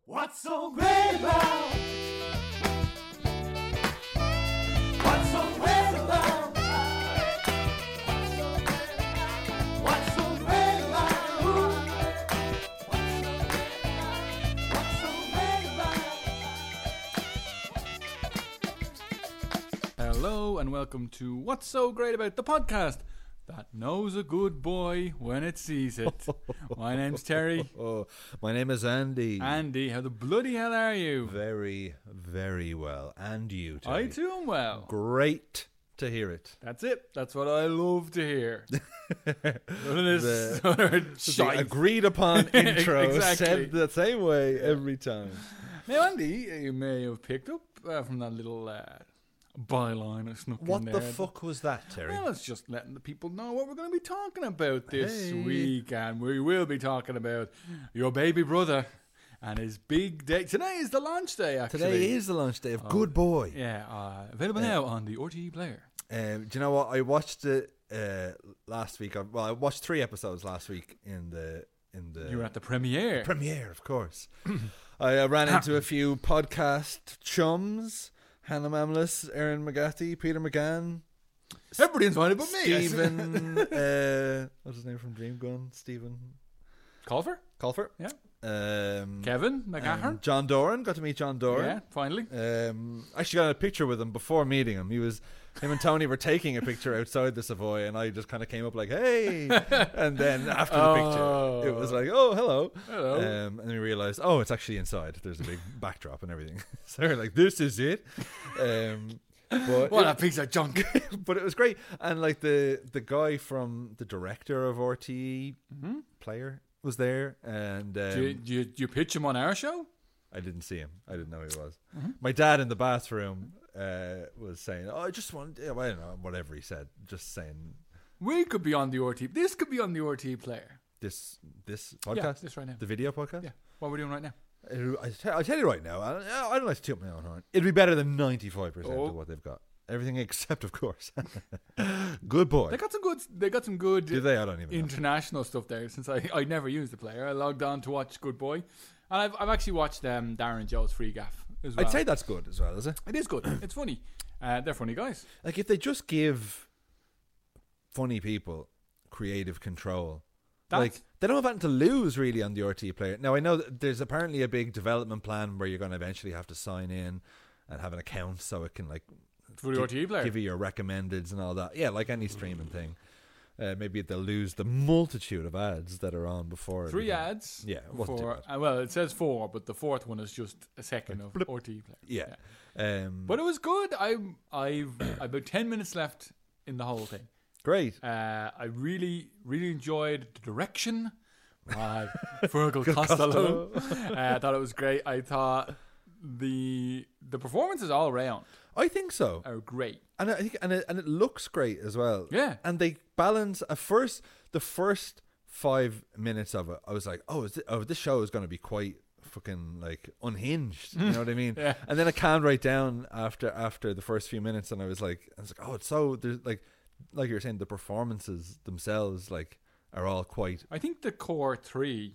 What's so great about? What's so great about? What's so great about? What's so great about? Hello and welcome to What's So Great About, the podcast that knows a good boy when it sees it. My name's Terry. Oh, my name is Andy. Andy, how the bloody hell are you? Very, very well. And you, Terry. I too am well. Great to hear it. That's it. That's what I love to hear. None of this other The shite. agreed upon intro Exactly. said the same way every time. Now, Andy, you may have picked up from that little byline I snuck in What there. the fuck was that, Terry? Well, it's just letting the people know what we're going to be talking about this Hey. week. And we will be talking about your baby brother and his big day. Today is the launch day, actually. Today is the launch day of Good Boy. Yeah, available now on the RTE player. Do you know what? I watched it last week. I watched 3 episodes last week in the You were at the premiere. premiere, of course. I ran into a few podcast chums. Hannah Mamlis, Erin McGathy, Peter McGann, Everybody's fine but me. Stephen, what's his name from Dream Gun? Stephen Colfer? Colfer. Yeah. Um, Kevin McGahern? and John Doran. Got to meet John Yeah, Doran. finally. Actually got a picture with him before meeting him. Him and Tony were taking a picture outside the Savoy, and I just kind of came up like, "Hey!" And then after the picture, it was like, "Oh, hello." Hello. And then we realized, oh, it's actually inside. There's a big backdrop and everything. So we're like, "This is it." But What a piece of junk. but it was great, and like the guy from the director of RTE player was there, and Do you pitch him on our show? I didn't see him. I didn't know who he was. My dad in the bathroom was saying, "Oh, I just want," I don't know, whatever he said, just saying We could be on the RTE. This could be on the RTE player. this podcast, Yeah, this right now. the video podcast. Yeah. What we're doing right now. I tell you right now, I don't like to toot my own horn. It'd be better than 95% Oh. of what they've got. Everything except, of course, Good Boy. They got some good Do they? I don't even know. international stuff there. Since I never used the player, I logged on to watch Good Boy, and I've actually watched Darren Joe's Free Gaff as well. I'd say that's good as well, is it? it is good. It's funny. They're funny guys. Like if they just give funny people creative control, like they don't have anything to lose really on the RT player. Now I know that there's apparently a big development plan where you're going to eventually have to sign in and have an account so it can like For the RTE player. give you your recommendeds and all that. Yeah, like any streaming thing. Maybe they'll lose the multitude of ads that are on before. 3 ads. Yeah, it wasn't too For, bad. well, it says 4, but the 4th one is just a second of blip. RTE player. Yeah. But it was good. I've about 10 minutes left in the whole thing. Great. I really, really enjoyed the direction. Fergal Costello. I thought it was great. I thought the performances all around I think so. are great. And I think and it looks great as well. Yeah. And they balance the first 5 minutes of it. I was like, this show is going to be quite fucking like unhinged. You know what I mean? Yeah. And then it calmed right down after the first few minutes, and I was like, oh, it's so there's like you were saying, the performances themselves like are all quite I think the core 3,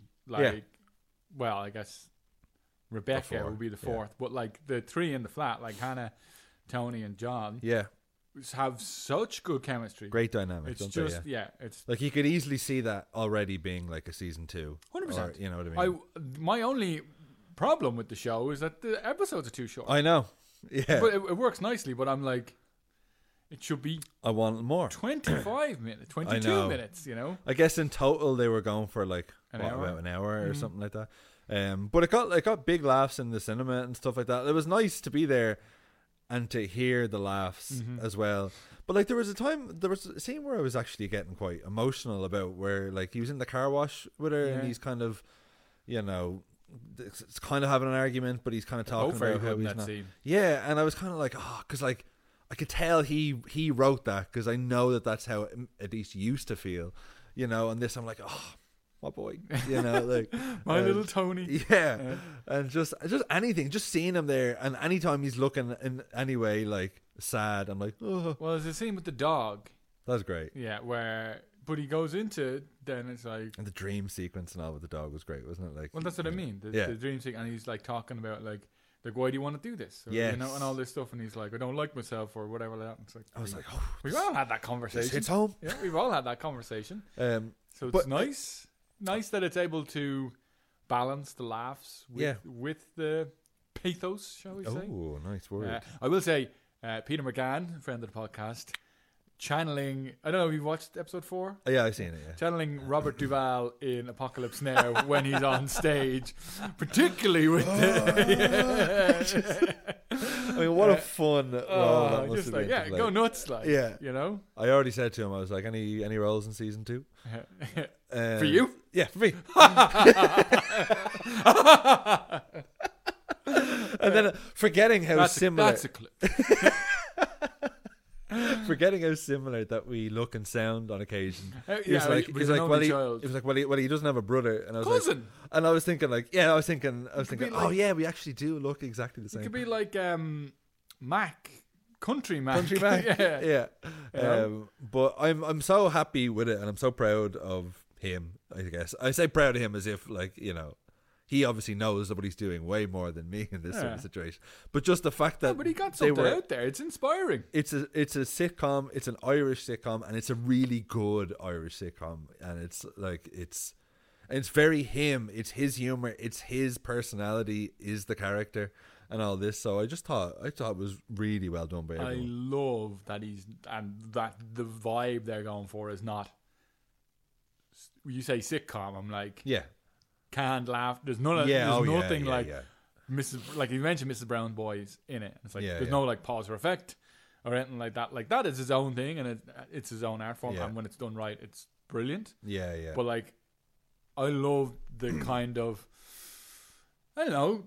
well, I guess Rebecca The 4, would be the yeah. 4th, but like the 3 in the flat, like Hannah, Tony, and John, have such good chemistry. great dynamics. It's don't just they? it's Like you could easily see that already being like a season 2. 100%. Or, you know what I mean? My only problem with the show is that the episodes are too short. I know. Yeah. But it works nicely. But I'm like, it should be I want more. 25 minutes, 22 know. minutes. You know, I guess in total they were going for like An hour? about an hour or something like that. But it got big laughs in the cinema and stuff like that. It was nice to be there and to hear the laughs as well. But like there was a scene where I was actually getting quite emotional about where like he was in the car wash with her and he's kind of, you know, it's kind of having an argument, but he's kind of talking both very about how good in he's that not. scene. Yeah, and I was kind of like, because like I could tell he wrote that because I know that's how it at least used to feel, you know. And this, I'm like, oh, my boy, you know, like My little Tony. yeah, and just anything, just seeing him there, and anytime he's looking in any way like sad, I'm like, oh, Well, there's a scene with the dog. that's great. Yeah, where But he goes into then it's like, And the dream sequence and all with the dog was great, wasn't it? Like, well, that's what I mean. The dream thing, and he's like talking about like why do you want to do this? Or, Yes. you know, and all this stuff, and he's like, I don't like myself or whatever like that. And it's like, I was like, we've all had that this conversation. hits home. Yeah, we've all had that conversation. So it's but- nice that it's able to balance the laughs with the pathos, shall we say? Oh, nice word. I will say, Peter McGann, friend of the podcast, channeling, I don't know if you've watched episode 4? Oh, yeah, I've seen it, yeah. Channeling Robert Duvall in Apocalypse Now when he's on stage, particularly with the... I mean, what a fun role that must just have like, been to play. go nuts, like, Yeah. you know? I already said to him, I was like, any roles in season 2? For you? Yeah, for me. And then forgetting how similar... That's a clip. Forgetting how similar that we look and sound on occasion. He was yeah, like, he's he was an like, only well, child. he was like, well, he doesn't have a brother, and I was Cousin. like, and I was thinking, like, yeah, I was thinking, be oh like- yeah, we actually do look exactly the It same. could be like Mac. Country Mac. Country Mac, yeah. yeah. But I'm so happy with it, and I'm so proud of him. I guess I say proud of him as if, like, you know, he obviously knows what he's doing way more than me in this sort of situation. But just the fact that But he got they something were, out there. It's inspiring. it's a sitcom. It's an Irish sitcom, and it's a really good Irish sitcom. And it's like it's very him. It's his humor. It's his personality. Is the character and all this. So I thought it was really well done by I everyone. love that that the vibe they're going for is not. You say sitcom, I'm like Yeah, can't laugh. There's none of yeah. there's Oh, yeah, nothing yeah, like yeah. Mrs. Like you mentioned, Mrs. Brown Boys in it. It's like Yeah, there's yeah. no like pause or effect or anything like that. Like that is his own thing, and it's his own art form. Yeah. And when it's done right, it's brilliant. Yeah, yeah. But like, I love the kind of, I don't know,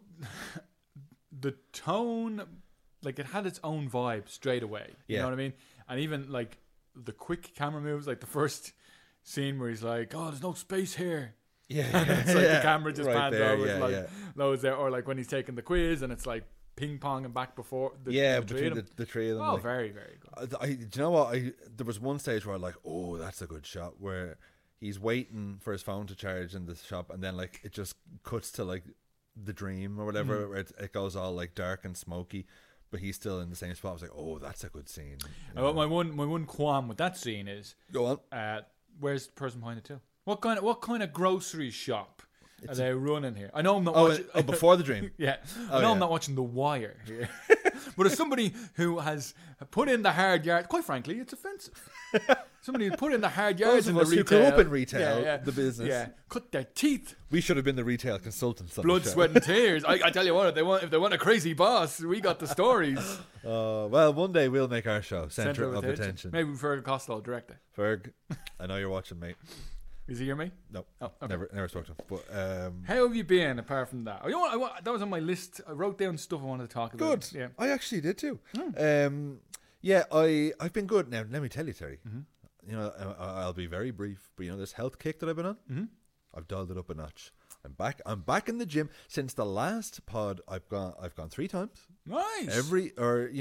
the tone. Like it had its own vibe straight away. You Yeah. know what I mean? And even like the quick camera moves, like the first scene where he's like, "Oh, there's no space here." yeah, It's like the camera just Right pans there, over, yeah, like yeah. loads there, or like when he's taking the quiz and it's like ping pong and back before. The three between of them. the three of them. Oh, like, very very good. do you know what? There was one stage where I like, oh, that's a good shot, where he's waiting for his phone to charge in the shop, and then like it just cuts to like the dream or whatever, where it goes all like dark and smoky, but he's still in the same spot. I was like, oh, that's a good scene. You know? My one qualm with that scene is, Go on. where's the person behind it too? What kind of grocery shop are they running here? I know I'm not Oh, watching. before the dream. Yeah, Oh, I know yeah. I'm not watching The Wire here, but as somebody who has put in the hard yard, quite frankly, it's offensive. Somebody who put in the hard yards in of the us who retail, grew up in retail, the business. yeah, cut their teeth, We should have been the retail consultants. On blood, the show. sweat, and tears. I tell you what, if they want a crazy boss, we got the stories. Well, one day we'll make our show center of attention. Maybe Fergal Costello, director. Ferg, I know you're watching, mate. Is he here, mate? No, Oh, okay. never spoke to him. But How have you been apart from that? Oh, you know what? That was on my list. I wrote down stuff I wanted to talk about. good. Yeah. I actually did too. Yeah, I've been good. Now, let me tell you, Terry. You know, I'll be very brief, but you know this health kick that I've been on. I've dialed it up a notch. I'm back in the gym. Since the last pod, I've gone 3 times. Nice. Every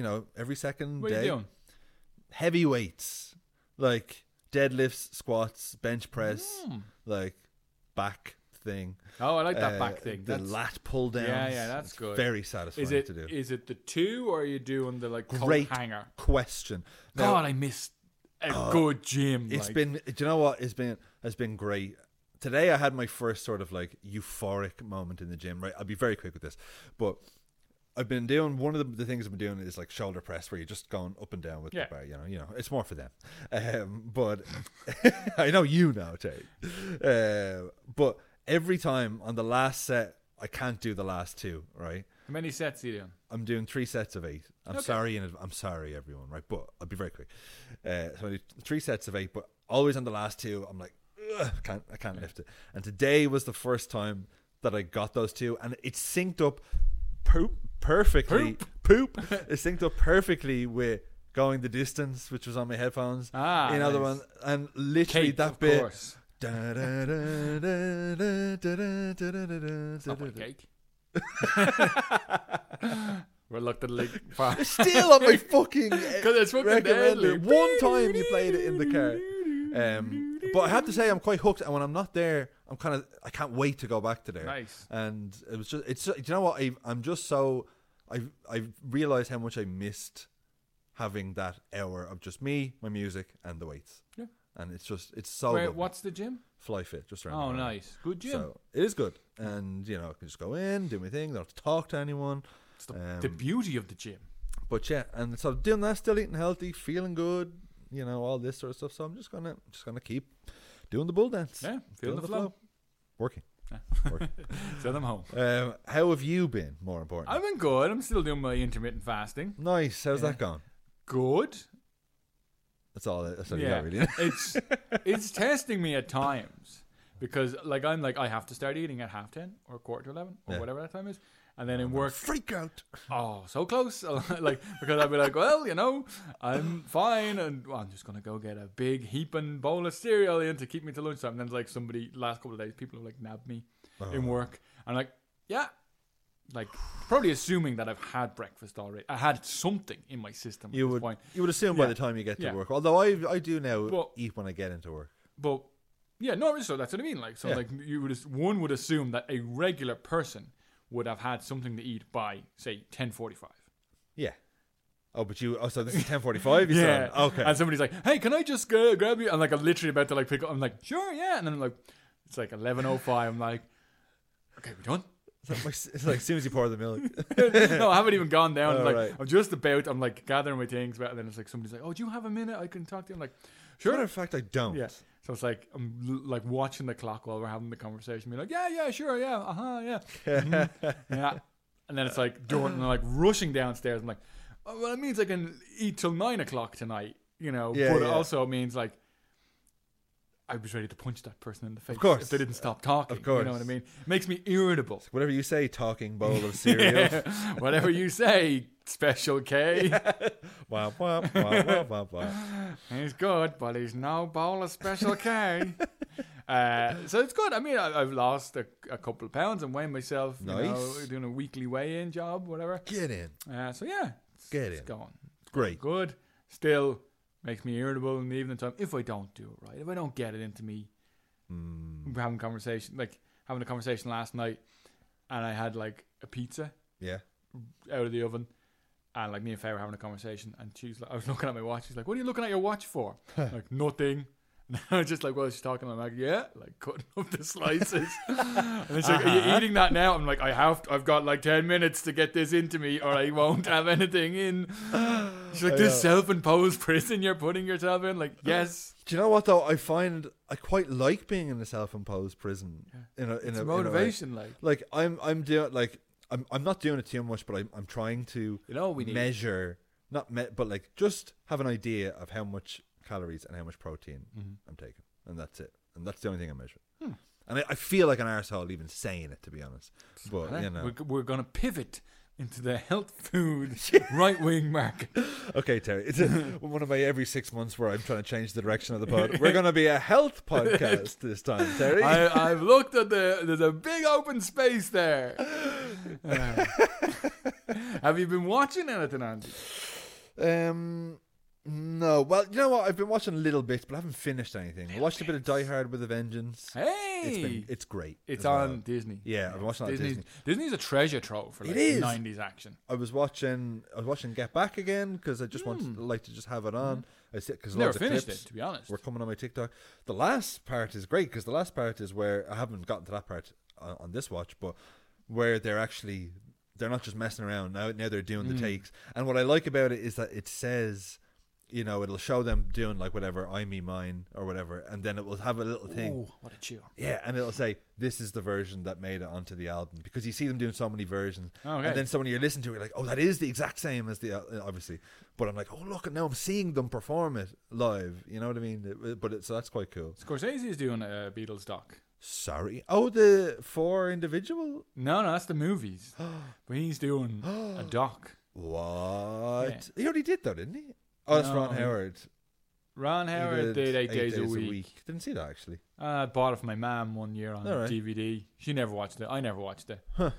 second What day. are you doing? Heavy weights, like deadlifts, squats, bench press, like back thing. Oh, I like that back thing. The That's, lat pull downs. Yeah, that's It's good. Very satisfying is it to do. is it the 2 or are you doing the like coat Great hanger? question. Now, God, I missed a good gym. it's like. been. Do you know what has been great? Today I had my first sort of like euphoric moment in the gym. Right, I'll be very quick with this, but I've been doing one of the things I've been doing is like shoulder press, where you're just going up and down with the bar. You know, it's more for them. But I know you know, Terry. But every time on the last set, I can't do the last 2. Right. How many sets are you doing? I'm doing 3 sets of 8. I'm sorry, everyone. Right, but I'll be very quick. So I do 3 sets of 8, but always on the last 2, I'm like, ugh, I can't lift it. And today was the first time that I got those 2, and it synced up perfectly. It synced up perfectly with going the distance, which was on my headphones. Another nice. one, and literally Cake, that of bit. course. It's not my cake. Reluctantly. It's still on my fucking Because it's fucking recommended. deadly. One time you played it in the car. But I have to say I'm quite hooked, and when I'm not there, I can't wait to go back to there. Nice. And it was just, do you know what? I'm just so, I've realized how much I missed having that hour of just me, my music, and the weights. Yeah. And it's so Wait, good. what's the gym? Fly Fit, just around. Oh, the corner. nice. Good gym. So it is good, and I can just go in, do my thing, don't have to talk to anyone. It's the beauty of the gym. But yeah, and so doing that, still eating healthy, feeling good, all this sort of stuff. So I'm just gonna keep doing the bull dance. Yeah, feeling the flow. Working. Send them home. How have you been? More important. I've been good. I'm still doing my intermittent fasting. Nice. How's that going? Good. That's all you got, really. It's testing me at times because I have to start eating at 10:30 or 11:15 or whatever that time is, and then in work freak out. Oh, so close! Because I'd be like, well, I'm fine, and I'm just gonna go get a big heaping bowl of cereal in to keep me till lunchtime. And then somebody last couple of days, people have nabbed me in work. I'm like, yeah. Probably assuming that I've had breakfast already. I had something in my system at this point. You would assume by the time you get to work. Although I do now eat when I get into work. But yeah, no, so that's what I mean. One would assume that a regular person would have had something to eat by say 10:45. Yeah. Oh, but so this is 10:45. Yeah. Okay. And somebody's like, "Hey, can I just grab you?" I'm I'm literally about to pick up. I'm like, "Sure, yeah." And then it's 11:05. I'm like, "Okay, we done?" It's like as soon as you pour the milk. No, I haven't even gone down. Oh, right. I'm just about. I'm gathering my things, and then it's somebody's like, "Oh, do you have a minute? I can talk to you." I'm like, "Sure." Matter of fact, I don't. Yeah. So it's I'm watching the clock while we're having the conversation. Being like, "Yeah, sure, yeah, yeah, yeah." And then it's during, and I'm rushing downstairs. I'm like, "Oh, well, it means I can eat till 9:00 tonight." But it also means I was ready to punch that person in the face. Of course. If they didn't stop talking. Of course. You know what I mean? It makes me irritable. Whatever you say, talking bowl of cereal. Whatever you say, Special K. Wah, wah, wah, wah, wah, wah. He's good, but he's no bowl of Special K. So it's good. I mean, I've lost a couple of pounds and weighing myself. Nice. Doing a weekly weigh-in job, whatever. Get in. So yeah. It's going. Great. Good. Still makes me irritable in the evening time if I don't do it right. If I don't get it into me. Having a conversation last night, and I had a pizza out of the oven, and me and Faye were having a conversation, and I was looking at my watch. She's like, "What are you looking at your watch for?" Nothing. And I was just well, she's talking. I'm like, "Yeah," cutting up the slices. And then she's like, "Are you eating that now?" I'm like, I've got 10 minutes to get this into me, or I won't have anything in. She's like, "This self-imposed prison you're putting yourself in?" Yes. Do you know what though? I find I quite like being in a self-imposed prison. It's motivation, I'm doing I'm not doing it too much, but I'm trying to measure, but just have an idea of how much calories and how much protein I'm taking, and that's it. And that's the only thing I measure. And I feel like an arsehole even saying it, to be honest. But we're going to pivot into the health food right-wing market. Okay, Terry, it's one of my every 6 months where I'm trying to change the direction of the pod. We're going to be a health podcast this time, Terry. I've looked at there's a big open space there. Have you been watching anything, Andy? No. Well, you know what? I've been watching little bits, but I haven't finished anything. I watched a bit of Die Hard with a Vengeance. Hey! It's great. It's on Disney. Yeah, I've been watching it on Disney. Disney's a treasure trove for 90s action. I was watching Get Back again because I just wanted to just have it on. Because never finished it, to be honest. We're coming on my TikTok. The last part is great because the last part is where I haven't gotten to that part on this watch, but where they're not just messing around now they're doing the takes. And what I like about it is that it says, it'll show them doing whatever, I Me Mine or whatever, and then it will have a little thing. Oh, what a cheer. Yeah, and it'll say, this is the version that made it onto the album, because you see them doing so many versions. Okay. And then someone you listen to, you're like, oh, that is the exact same as the, obviously. But I'm like, oh, look, and now I'm seeing them perform it live. You know what I mean? So that's quite cool. Scorsese is doing a Beatles doc. Sorry. Oh, the 4 individual? No, that's the movies. But he's doing a doc. What? Yeah. He already did though, didn't he? Oh, that's Ron Howard. Ron Howard did 8 days a week. Didn't see that, actually. I bought it for my mum one year on DVD. She never watched it. I never watched it. Huh.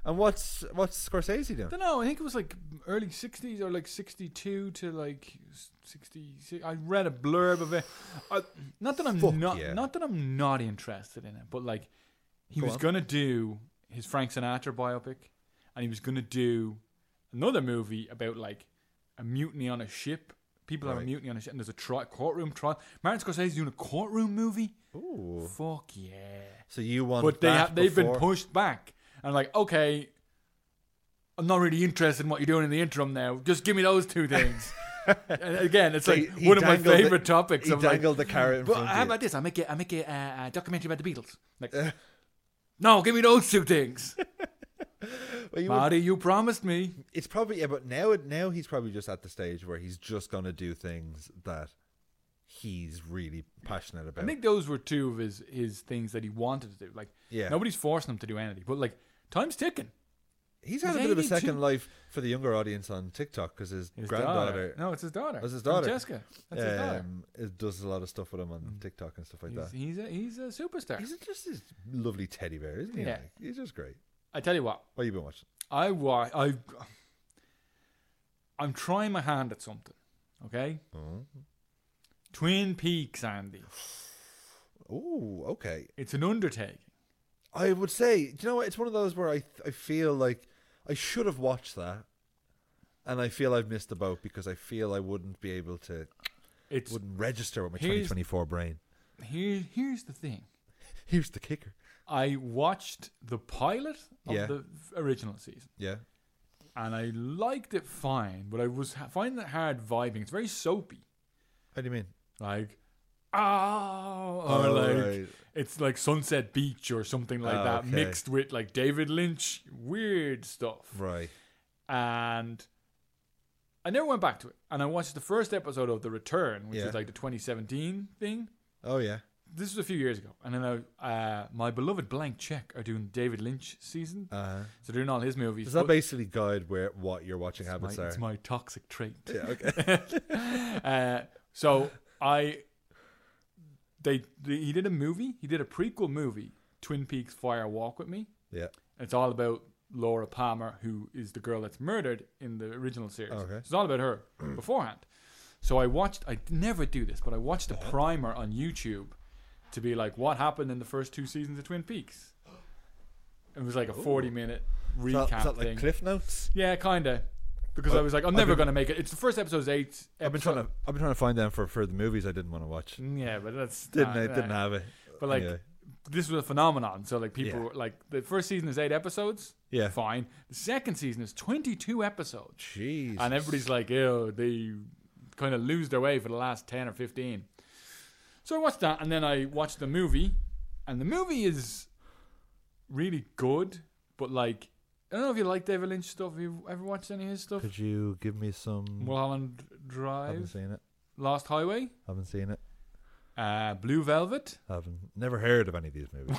And what's Scorsese doing? I don't know. I think it was like early 60s or like 62 to like 66. I read a blurb of it. Not that I'm Fuck not yeah. not that I'm not interested in it, but like he Go was on. gonna do his Frank Sinatra biopic, and he was gonna do another movie about like a mutiny on a ship. People have a Right. mutiny on a ship, and there's a courtroom trial. Martin Scorsese's doing a courtroom movie. Ooh. Fuck yeah! So you want But that they've been before- pushed back. And I'm like, okay, I'm not really interested in what you're doing in the interim now. Just give me those two things. And again, it's So like he one of my dangled the- favorite topics. He of like, dangled the carrot in but front how of you. about this? I make a documentary about the Beatles. Like, no, give me those two things. Well, you would- Marty, you promised me. it's probably but now he's probably just at the stage where he's just gonna do things that he's really passionate about. I think those were two of his things that he wanted to do. Like, Yeah. nobody's forcing him to do anything. But like, time's ticking. He's had a he's bit of a 82. second life for the younger audience on TikTok because his granddaughter No, it's his daughter. That's his daughter. Francesca. That's his daughter. it does a lot of stuff with him on TikTok and stuff like that. He's a superstar. He's just this lovely teddy bear, isn't he? Yeah. Like, he's just great. I tell you what. What have you been watching? I'm trying my hand at something. Okay? Oh, Twin Peaks, Andy. Ooh, okay. It's an undertaking. I would say, do you know what? It's one of those where I feel like I should have watched that, and I feel I've missed the boat because I feel I wouldn't be able to, wouldn't register with my Here's- 2024 brain. Here's the thing. Here's the kicker. I watched the pilot of Yeah. the original season, Yeah. and I liked it fine, but I was finding it hard vibing. It's very soapy. How do you mean? Like, or like, right. it's like Sunset Beach or something like Oh, that, okay. mixed with like David Lynch, weird stuff. Right. And I never went back to it. And I watched the first episode of The Return, which Yeah. was like the 2017 thing. Oh yeah. This was a few years ago. And then my beloved Blank Check are doing David Lynch season. So they're doing all his movies. Does that but basily guide what your watching it's habits my, are? it's my toxic trait. Yeah. Okay. So he did a movie. He did a prequel movie, Twin Peaks Fire Walk with Me. Yeah. It's all about Laura Palmer, who is the girl that's murdered in the original series. Okay. It's all about her beforehand. So I never do this, but I watched a primer on YouTube to be like, what happened in the first 2 seasons of Twin Peaks? It was like a 40-minute recap Is that like thing. Cliff Notes? Yeah, kind of. Because I was like, I'm never going to make it. It's the first episode's 8. I've been trying to find them for the movies I didn't want to watch. Yeah, but that's Didn't have it. But like, Anyway. this was a phenomenon. So like, people Yeah. were like, the first season is 8 episodes. Yeah. Fine. The second season is 22 episodes. Jeez. And everybody's like, ew, they kind of lose their way for the last 10 or 15. So I watched that, and then I watched the movie, and the movie is really good, but like, I don't know if you like David Lynch stuff. Have you ever watched any of his stuff? Could you give me some? Mulholland Haven't Drive, seen it. Lost Highway, Haven't seen it. Blue Velvet. Haven't. Never heard of any of these movies.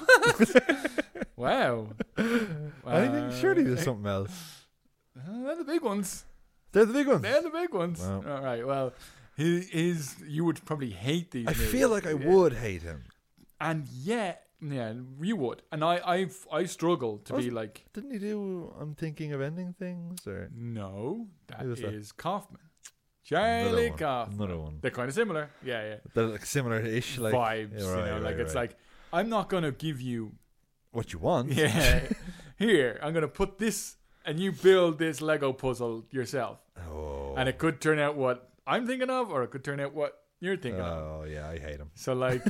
Wow. Anything? Surely there's something else. They're the big ones. They're the big ones. They're the big ones. Wow. All right. Well, you would probably hate these. I movies. feel like I would hate him. And yet, yeah, you would. And I struggle to be like, Didn't he do I'm Thinking of Ending Things? Or no, that Who was that? is Kaufman. Charlie one. Kaufman. Another one. They're kind of similar. Yeah. They're like similar-ish. Like, Vibes, yeah, right, like right, it's right. like, I'm not going to give you, what you want. yeah, here, I'm going to put this, and you build this Lego puzzle yourself. Oh. And it could turn out what I'm thinking of, or it could turn out what you're thinking of. Oh yeah, I hate him. So like,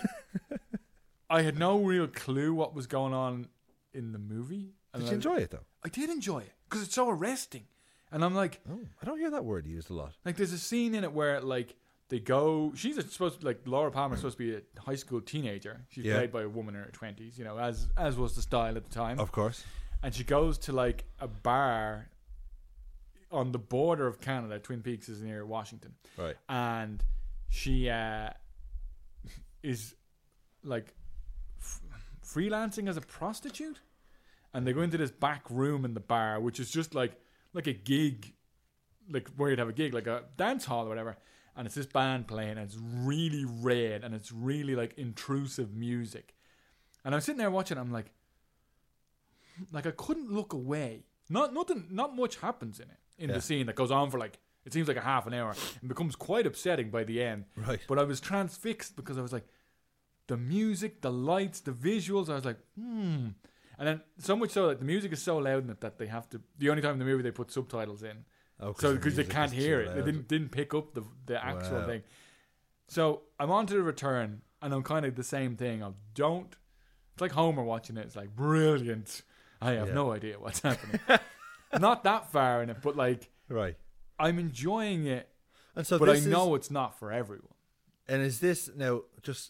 I had no real clue what was going on in the movie. And Did you enjoy it though? I did enjoy it because it's so arresting. And I'm like, Oh, I don't hear that word used a lot. like there's a scene in it where like they go. She's supposed to, like Laura Palmer's supposed to be a high school teenager. She's Yeah. played by a woman in her 20s, you know, as was the style at the time. Of course. And she goes to like a bar on the border of Canada. Twin Peaks is near Washington. Right. And she is like freelancing as a prostitute, and they go into this back room in the bar, which is just like a gig, like where you'd have a gig, like a dance hall or whatever, and it's this band playing, and it's really red, and it's really like intrusive music, and I'm sitting there watching, I'm like I couldn't look away not much happens in it in the scene that goes on for like it seems like a half an hour and becomes quite upsetting by the end. Right. But I was transfixed because I was like, the music, the lights, the visuals. I was like, And then so much so that the music is so loud in it that they have to. The only time in the movie they put subtitles in, so because they can't hear it, they didn't pick up the actual thing. So I'm on to The Return, and I'm kind of the same thing. It's like Homer watching it. It's like brilliant. I have no idea what's happening. Not that far in it, but like, right. I'm enjoying it, And so but I know it's not for everyone. And is this now just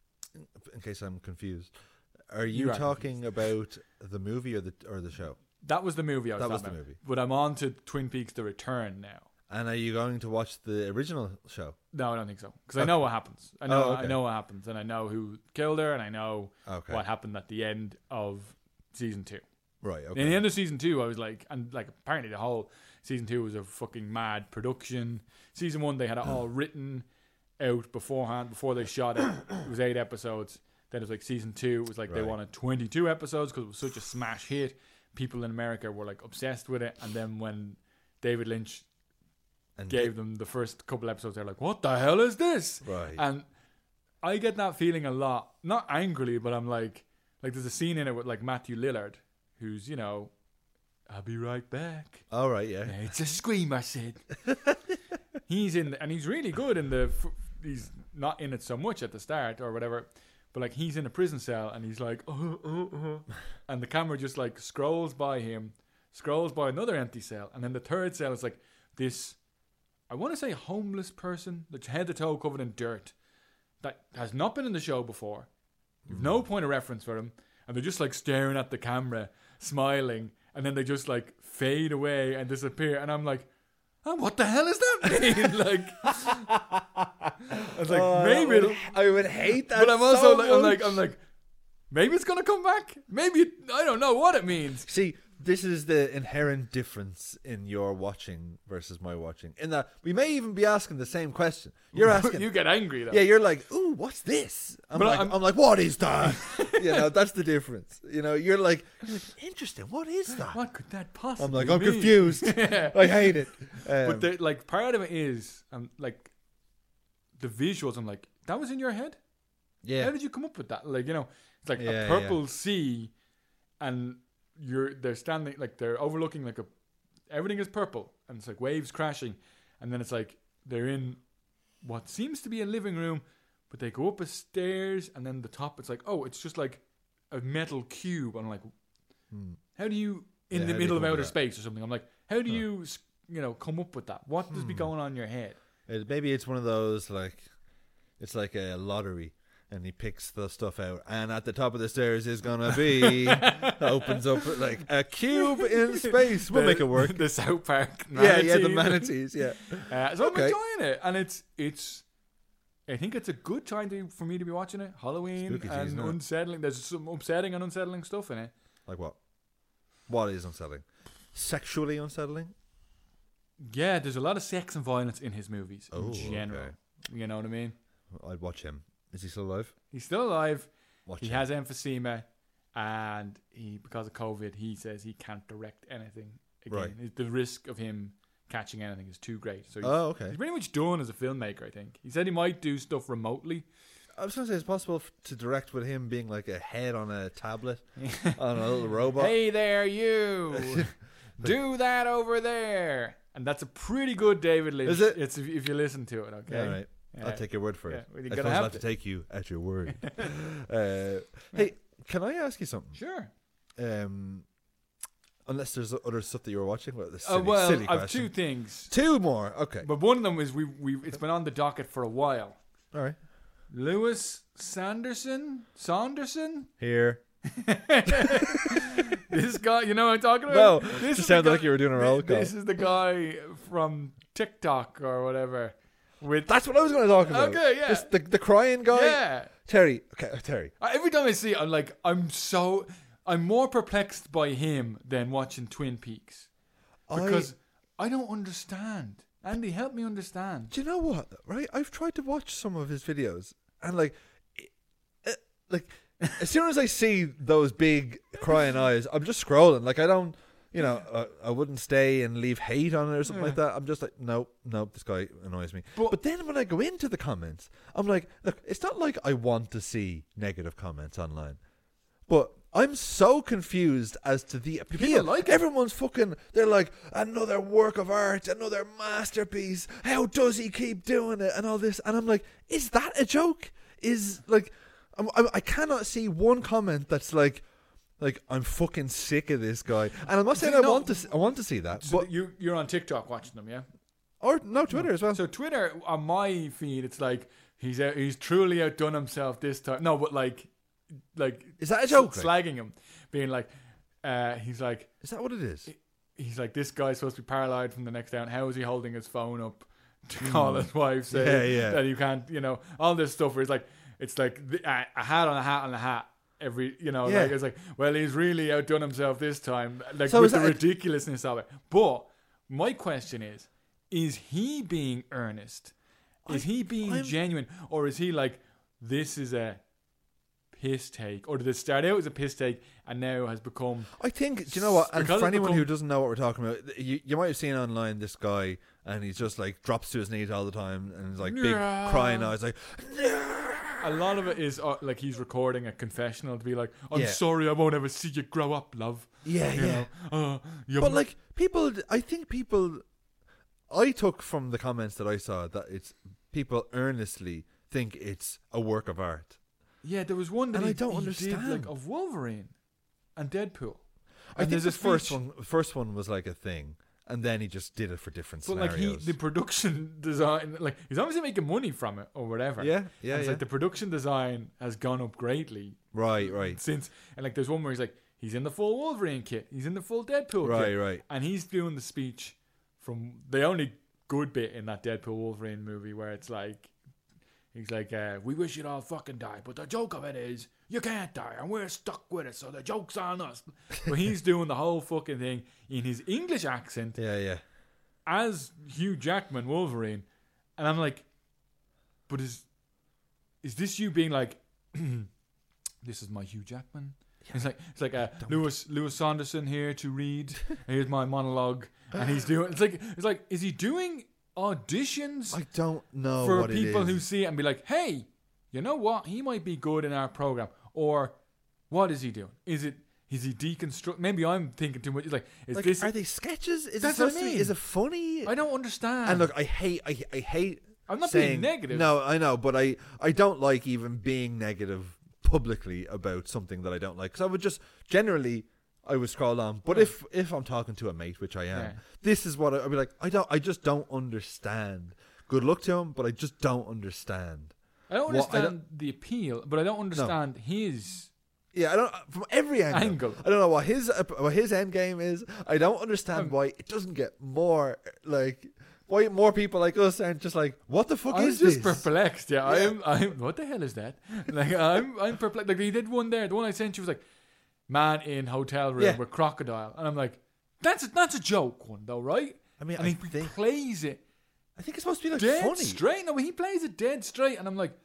in case I'm confused? Are you talking about the movie or the show? That was the movie I was talking about. That was the movie. But I'm on to Twin Peaks: The Return now. And are you going to watch the original show? No, I don't think so. Because I know what happens. I know what happens, and I know who killed her, and I know what happened at the end of season 2. Right. Okay. In the end of season 2, I was like, and like apparently the whole season 2 was a fucking mad production. Season 1, they had it all written out beforehand before they shot it. It was 8 episodes. Then it was like season 2. It was like they wanted 22 episodes because it was such a smash hit. People in America were like obsessed with it, and then when David Lynch gave them the first couple episodes, they're like, what the hell is this? Right. And I get that feeling a lot, not angrily, but I'm like there's a scene in it with like Matthew Lillard, who's, you know, I'll be right back. All right, yeah. It's a screamer, Sid. He's in, and he's really good in he's not in it so much at the start or whatever, but like he's in a prison cell and he's like, and the camera just like scrolls by him, scrolls by another empty cell, and then the third cell is like this, I want to say homeless person that's head to toe covered in dirt that has not been in the show before. You've no point of reference for him, and they're just like staring at the camera, smiling, and then they just like fade away and disappear, and I'm like, oh, what the hell is that mean? Like, I was like, maybe I would hate that. but I'm also so I'm like, maybe it's gonna come back. Maybe I don't know what it means. See, this is the inherent difference in your watching versus my watching. In that we may even be asking the same question. You're asking, You get angry though. yeah, you're like, ooh, what's this? I'm like, what is that? You know, that's the difference. You know, you're like, interesting. What is that? What could that possibly? I'm like, I'm mean? confused. Yeah. I hate it. But like part of it is, like the visuals. I'm like, that was in your head. yeah, How did you come up with that? Like, you know, it's like Yeah, a purple sea, and they're standing like they're overlooking like everything is purple, and it's like waves crashing, and then it's like they're in what seems to be a living room, but they go up a stairs, and then the top it's like, oh, it's just like a metal cube. I'm like, how do you in Yeah, the how do you middle of come up outer with that? space or something? I'm like, how do you come up with that? What does be going on in your head? maybe it's one of those like, it's like a lottery. And he picks the stuff out, and at the top of the stairs is gonna be opens up like a cube in space. We'll make it work. The South Park, Yeah, the manatee. manatees. Yeah, So Okay. I'm enjoying it, and it's. I think it's a good time for me to be watching it. Halloween Spooky and season, isn't it? unsettling. There's some upsetting and unsettling stuff in it. like what? What is unsettling? Sexually unsettling? Yeah, there's a lot of sex and violence in his movies Oh, in general. okay. You know what I mean? I'd watch him. Is he still alive? He's still alive. Watch He him. has emphysema, and because of COVID, he says he can't direct anything again. Right. The risk of him catching anything is too great. So Oh, okay. he's pretty much done as a filmmaker, I think. He said he might do stuff remotely. I was going to say it's possible to direct with him being like a head on a tablet on a little robot. Hey there, you! Do that over there! And that's a pretty good David Lynch. Is it? It's if you listen to it, okay? All right. Yeah. I'll take your word for it. Yeah, well, you're I gonna suppose I'll have have to to. take you at your word. Hey, can I ask you something? Sure. Unless there's other stuff that you were watching. Well, this Well, silly I've question. two things. Two more. Okay. But one of them is it's been on the docket for a while. All right. Lewis Saunderson? Here. This guy, you know what I'm talking No, about? it just sounded like you were doing a roll call. This is the guy from TikTok or whatever. That's what I was going to talk about. Okay, yeah. The crying guy. Yeah. Terry. Okay, Terry. Every time I see it, I'm like, I'm more perplexed by him than watching Twin Peaks. Because I don't understand. Andy, help me understand. Do you know what? Right, I've tried to watch some of his videos, and like as soon as I see those big crying eyes, I'm just scrolling. Like I don't you know, I wouldn't stay and leave hate on it or something like that. I'm just like, nope, this guy annoys me. But then when I go into the comments, I'm like, look, it's not like I want to see negative comments online, but I'm so confused as to the appeal. People like it. Everyone's fucking, they're like, another work of art, another masterpiece. How does he keep doing it? And all this. And I'm like, is that a joke? Is like, I cannot see one comment that's like I'm fucking sick of this guy. And I'm not saying I want to see that. So but you're on TikTok watching them, yeah? Or no, Twitter as well. So Twitter, on my feed, it's like, he's truly outdone himself this time. No, but like is that a joke? Slagging him, being like, he's like, is that what it is? He's like, this guy's supposed to be paralyzed from the next down. How is he holding his phone up to call his wife, say that you can't, you know, all this stuff where it's like a hat on a hat on a hat. Every, you know, like it's like, well, he's really outdone himself this time, like so with the ridiculousness of it. But my question is he being earnest? Is he being genuine, or is he like, this is a piss take, or did it start out as a piss take and now has become? I think, do you know what? And for anyone who doesn't know what we're talking about, you might have seen online this guy, and he's just like drops to his knees all the time, and he's like big crying eyes, like. A lot of it is like he's recording a confessional to be like, I'm sorry, I won't ever see you grow up, love. Yeah. But like I took from the comments that I saw that it's people earnestly think it's a work of art. Yeah, there was one that I don't understand, did, like, of Wolverine and Deadpool. I think the first one was like a thing. And then he just did it for different scenarios. But like the production design, like he's obviously making money from it or whatever. Yeah. It's like the production design has gone up greatly. Right. Since, and like there's one where he's in the full Wolverine kit, he's in the full Deadpool kit. Right. And he's doing the speech from the only good bit in that Deadpool Wolverine movie where it's like, he's like, we wish you'd all fucking die, but the joke of it is you can't die, and we're stuck with it, so the joke's on us. But he's doing the whole fucking thing in his English accent. Yeah. As Hugh Jackman Wolverine. And I'm like, but is this you being like, this is my Hugh Jackman? Yeah. It's like Lewis Saunderson here to read. Here's my monologue. And he's doing, it's like, is he doing auditions? I don't know for what people who see it and be like, hey, you know what? He might be good in our program. Or what is he doing? Is he deconstruct? Maybe I'm thinking too much. Like, are they sketches? Is it funny? I don't understand. And look, I hate. I'm not being negative. No, I know, but I don't like even being negative publicly about something that I don't like, because I would just generally. I would scroll on, but if I'm talking to a mate, which I am, this is what I'd be like. I just don't understand. Good luck to him, but I just don't understand. I don't understand the appeal, but I don't understand his. Yeah, I don't. From every angle. I don't know what his end game is. I don't understand why it doesn't get more like. Why more people like us aren't just like, what the fuck is this? I'm just perplexed. Yeah, I'm. What the hell is that? Like, I'm perplexed. Like, he did one there. The one I sent you was like, man in hotel room with crocodile, and I'm like, that's a joke one though, right? I mean, and he plays it. I think it's supposed to be like dead funny. Straight. No, he plays it dead straight, and I'm like,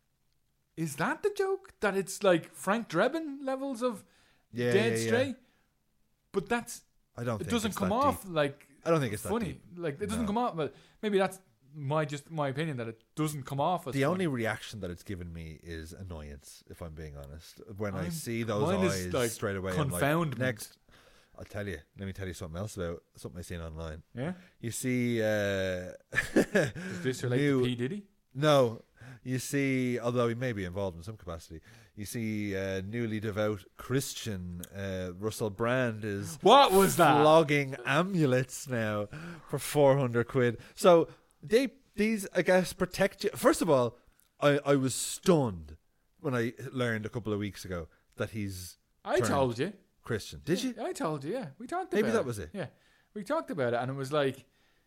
is that the joke? That it's like Frank Drebin levels of dead straight? But that's. I don't. It doesn't come off like. I don't think it's funny. That deep. Like, it doesn't come off. But maybe that's my opinion, that it doesn't come off as the funny. Only reaction that it's given me is annoyance, if I'm being honest. When I see those eyes like straight away, confoundment. I'm like, next. I'll tell you. Let me tell you something else about something I seen online. Yeah. You see. Is this related to P. Diddy? No. You see, although he may be involved in some capacity, you see newly devout Christian Russell Brand is flogging amulets now for 400 quid. So these I guess protect you. First of all, I was stunned when I learned a couple of weeks ago that he's told you Christian. Did you? I told you, yeah. We talked about it. Maybe that was it. Yeah. We talked about it, and it was like,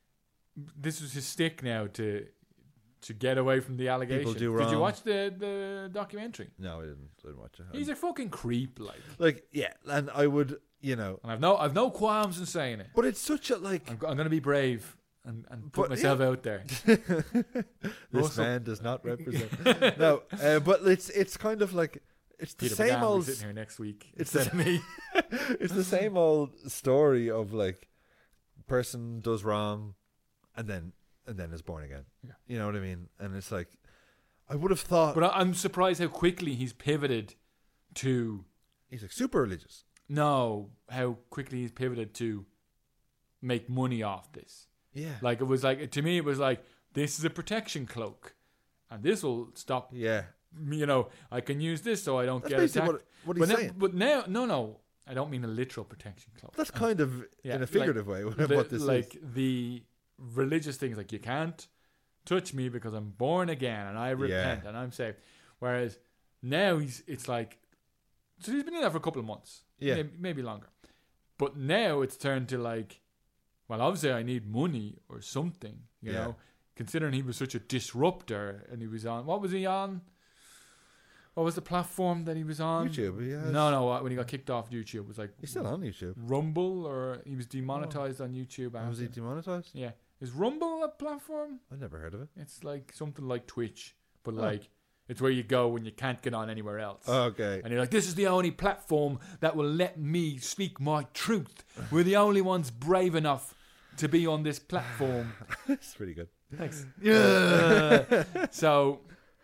this was his stick now to get away from the allegation. Did you watch the documentary? No, I didn't watch it. He's a fucking creep, like yeah, and I would, you know, and I've no qualms in saying it. But it's such a like. I'm going to be brave and put myself out there. This man does not represent. No, but it's kind of like it's the Peter same McGann will be old. sitting here next week It's instead of me. It's the same old story of like, person does wrong, and then is born again. Yeah. You know what I mean? And it's like, I would have thought But I'm surprised how quickly he's pivoted to he's like super religious. how quickly he's pivoted to make money off this. Yeah. Like it was like to me, it was like this is a protection cloak, and this will stop. Yeah. You know, I can use this so I don't That's get basically attacked. what he's saying. But now, no, I don't mean a literal protection cloak. That's kind of Yeah, in a figurative way what this like is. the religious things, like you can't touch me because I'm born again and I repent and I'm saved. Whereas now it's like, so he's been in there for a couple of months, Yeah. maybe longer. But now it's turned to like, well, obviously I need money or something, you Yeah. know, considering he was such a disruptor and he was on, what was he on? What was the platform that he was on? YouTube. Yeah. No, when he got kicked off YouTube, it was like He's still on YouTube. Rumble, or he was demonetized on YouTube. Was he after. demonetized? Yeah. Is Rumble a platform? I've never heard of it. It's like something like Twitch, but like it's where you go when you can't get on anywhere else. Okay. And you're like, this is the only platform that will let me speak my truth. We're the only ones brave enough to be on this platform. It's pretty good. Thanks. Yeah. So,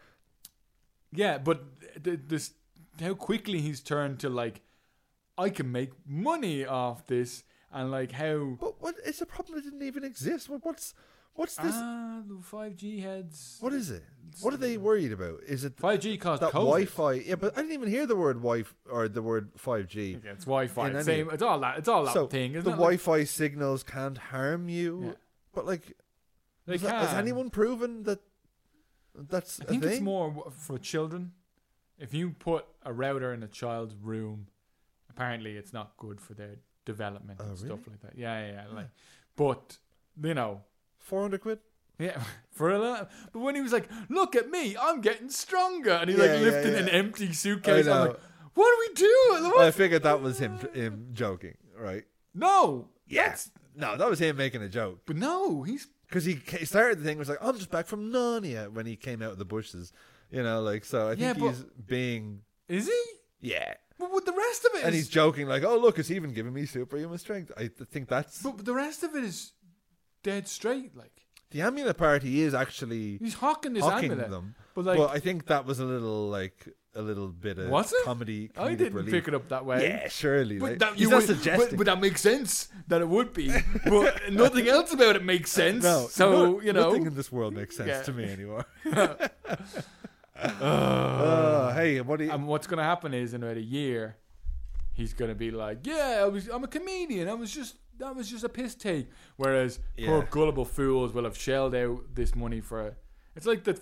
yeah, but this how quickly he's turned to like, I can make money off this, and like how But what is the problem? It didn't even exist. What's this? the 5G heads. What is it? What are they worried about? Is it 5G caused that COVID. Wi-Fi? Yeah, but I didn't even hear the word Wi-Fi or the word 5G. Yeah, it's Wi-Fi. in It's any- same. It's all that. It's all that So thing. Isn't the it? Wi-Fi signals can't harm you. Yeah. But like, They has can. anyone proven that that's I think a thing? it's more for children. If you put a router in a child's room, apparently it's not good for their development and stuff like that. Yeah. Like, but you know, 400 quid. yeah, for a lot. But when he was like, "Look at me, I'm getting stronger," and he Yeah, like yeah, lifted yeah. an empty suitcase, I I'm know. like, "What are we doing?" I figured that was him joking, right? No, Yes. No, that was him making a joke. but no, he's Because he started the thing was like, I'm just back from Narnia when he came out of the bushes. You know, like, so I Yeah, think but- he's being, is he? yeah. But with the rest of it, And is- he's joking like, oh, look, it's even giving me superhuman strength. I think that's, but the rest of it is dead straight. Like the amulet part, he is actually he's hawking this hawking amulet, them. but like But I think that was a little bit of Was it? comedy. I comedic didn't relief. pick it up that way. Yeah, surely. But Like, that, he's not suggesting. but that makes sense that it would be. But nothing else about it makes sense. no, so you know, nothing in this world makes sense Yeah. to me anymore. Hey, what do you? and what's going to happen is in about a year, he's going to be like, "Yeah, I'm a comedian. That was just a piss take." Whereas poor Yeah. gullible fools will have shelled out this money for. It's like the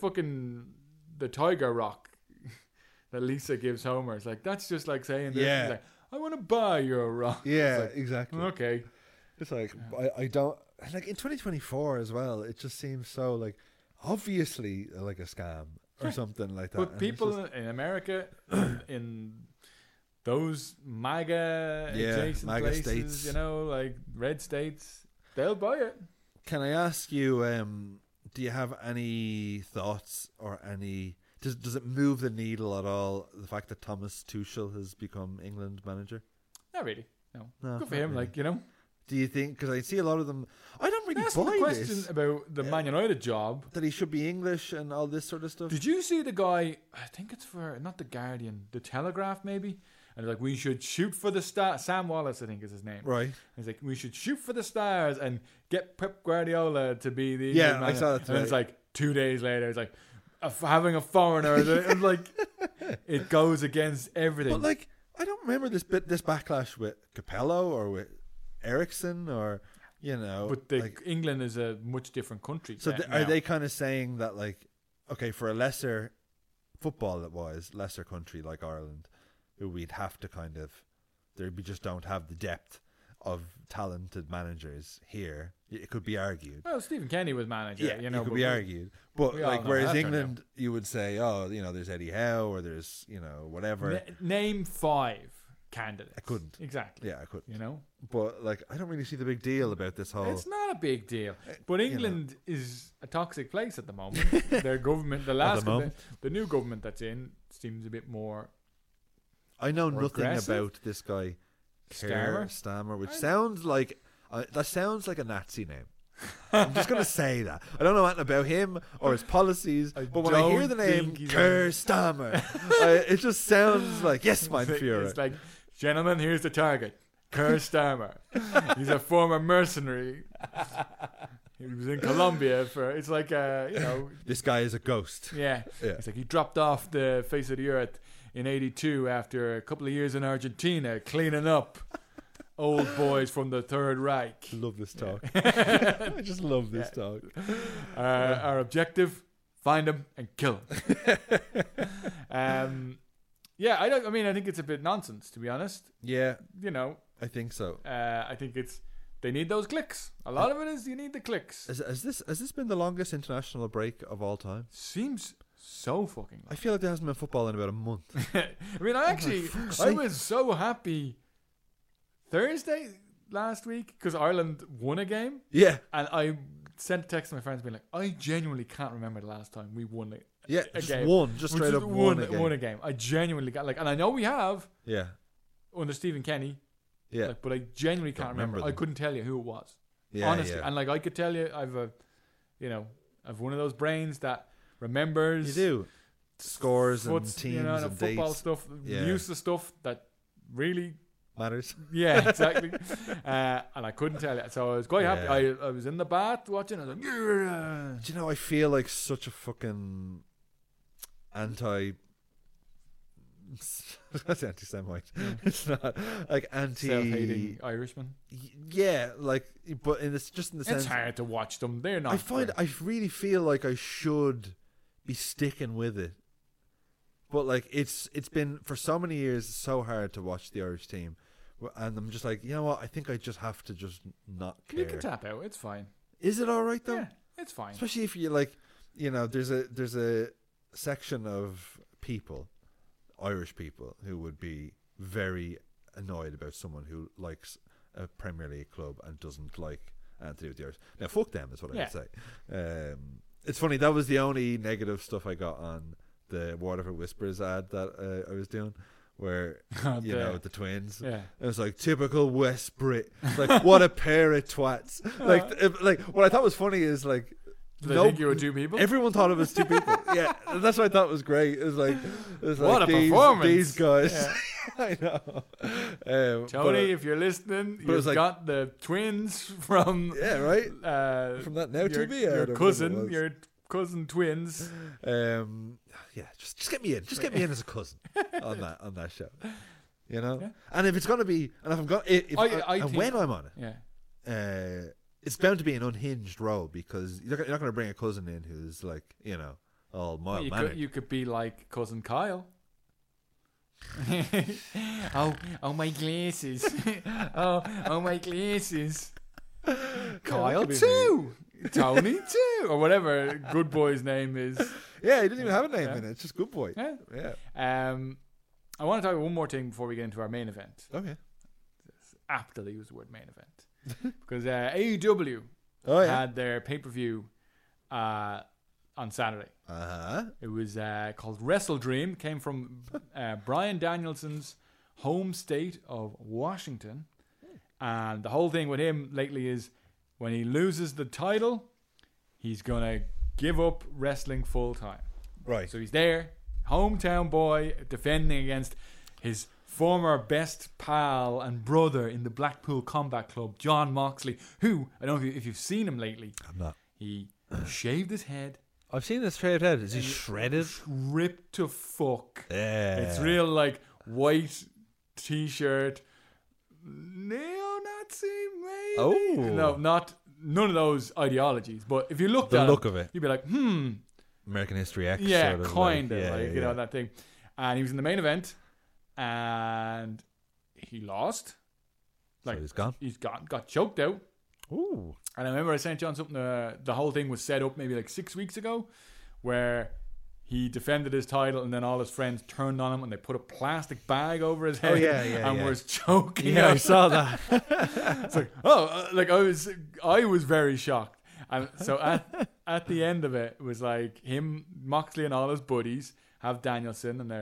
Tiger Rock that Lisa gives Homer. It's like that's just like saying, this. Yeah. He's like, I want to buy your rock. Yeah, It's exactly. like, okay. It's like I don't like in 2024 as well. It just seems so like obviously like a scam or something like that. But And it's people just- in America, in those MAGA Yeah, adjacent MAGA places, states. you know, like red states, they'll buy it. Can I ask you? Do you have any thoughts or any? Does it move the needle at all? The fact that Thomas Tuchel has become England manager. Not really. No. No, Good for not him. really. Like, you know. Do you think? Because I see a lot of them. I don't really Asking the buy question this. about the Man United job. That he should be English and all this sort of stuff. Did you see the guy? I think it's for not the Guardian, the Telegraph maybe. And like we should shoot for the stars. Sam Wallace, I think, is his name. Right. He's like we should shoot for the stars and get Pep Guardiola to be the Yeah, England I manager. saw that And it's today. like 2 days later, it's like having a foreigner. And like it goes against everything. But like, I don't remember this backlash with Capello or with Ericsson or you know. But England is a much different country. So now. are they kind of saying that like, okay, for a lesser lesser country like Ireland, we'd have to kind of, we just don't have the depth of talented managers here. It could be argued. Well, Stephen Kenny was manager. you know, it could but be argued. But we all like, know whereas how that turned England, you would say, oh, you know, there's Eddie Howe or there's, you know, whatever. Name 5 candidates. I couldn't. Exactly. Yeah, I couldn't. You know, But like, I don't really see the big deal about this whole. it's not a big deal. But you know. England is a toxic place at the moment. Their government, the moment. new government that's in, seems a bit more I know Or nothing aggressive? about this guy, Keir Starmer, which I- sounds like that sounds like a Nazi name. I'm just gonna say that. I don't know anything about him or his policies, I but when I hear the don't name think he's Keir a- Starmer, it just sounds like yes, mein Führer. It's like, gentlemen, here's the target. Keir Starmer. He's a former mercenary. He was in Colombia for. It's like This guy is a ghost. yeah. Yeah. It's like he dropped off the face of the earth in '82 after a couple of years in Argentina cleaning up old boys from the Third Reich. Love this talk. I just love this talk. Our objective: find him and kill him. Yeah, I mean, I think it's a bit nonsense, to be honest. Yeah, You know, I think so. I think they need those clicks. A lot of it is you need the clicks. Has this been the longest international break of all time? Seems so fucking. I feel like there hasn't been football in about a month. I mean, I sake. was so happy Thursday last week because Ireland won a game, Yeah, and I sent a text to my friends being like, I genuinely can't remember the last time we won it. yeah, A just game. one, just We straight just up won won again. a game. I genuinely got and I know we have Yeah, under Stephen Kenny, yeah, but I genuinely Don't can't remember. remember I them. couldn't tell you who it was. yeah, Honestly, yeah. and like I could tell you, I've one of those brains that remembers You do scores and foots, teams and and football dates stuff, Yeah. useless stuff that really, matters. yeah, exactly. And I couldn't tell you, so I was quite happy. Yeah. I was in the bath watching. I was like, yeah. Do you know? I feel like such a fucking anti. That's anti-Semite. It's not like anti. Self-hating Irishman. Yeah, like, but in this, just in the sense, It's hard to watch them. They're not. I really feel like I should be sticking with it, but like it's been for so many years so hard to watch the Irish team, and I'm just like, you know what? I think I just have to just not care. You can tap out. It's fine. Is it all right though? Yeah, it's fine. Especially if you like, there's a section of people, Irish people, who would be very annoyed about someone who likes a Premier League club and doesn't like anything to do with the Irish. Now, fuck them is what I Yeah. would say. It's funny, that was the only negative stuff I got on the Waterford Whispers ad that I was doing, where the twins. Yeah. It was like typical West Brit. Like, what a pair of twats. Like what I thought was funny is like, Do they think you were two people? everyone thought it was two people. Yeah, and that's what I thought was great. It was like What a these, performance. These guys. Yeah. I know. Tony, if you're listening, but it was you've like- got the twins from yeah, right. from That Now your, TV ad or your whatever it cousin, was. your cousin twins. Yeah, just get me in. Just get me in as a cousin on that show. You know, Yeah. and if it's gonna be, and if I'm going, if I and think- when I'm on it, Yeah, it's bound to be an unhinged role because you're not going to bring a cousin in who's like, all mild you mannered. could, you could be like cousin Kyle. oh my glasses. oh my glasses. Kyle could be too. Tony too, or whatever good boy's name is. Yeah, he didn't even have a name Yeah. in it. It's just good boy. Yeah. Yeah. I want to talk about one more thing before we get into our main event. Okay. Apt to use the word main event because AEW Oh yeah. had their pay-per-view on Saturday. It was called Wrestle Dream. Came from Bryan Danielson's home state of Washington, and the whole thing with him lately is when he loses the title, he's gonna give up wrestling full time. Right. So he's there, hometown boy, defending against his former best pal and brother in the Blackpool Combat Club, John Moxley, who, I don't know if you've seen him lately, I'm not. he shaved his head, I've seen this straight head. Is he shredded? ripped to fuck. Yeah. It's real like white t-shirt, neo-Nazi maybe? Oh. No, none of those ideologies, but if you looked The at look him, of it. you'd be like, American History X. yeah, sort of kind of, like, you know, that thing. And he was in the main event, and he lost. So he's gone. He's got choked out. Ooh. And I remember I sent you on something. The whole thing was set up maybe like 6 weeks ago, where he defended his title, and then all his friends turned on him, and they put a plastic bag over his head, and was choking. Yeah, I out. saw that. It's like, like I was very shocked. And so at the end of it was like him, Moxley, and all his buddies have Danielson, and they're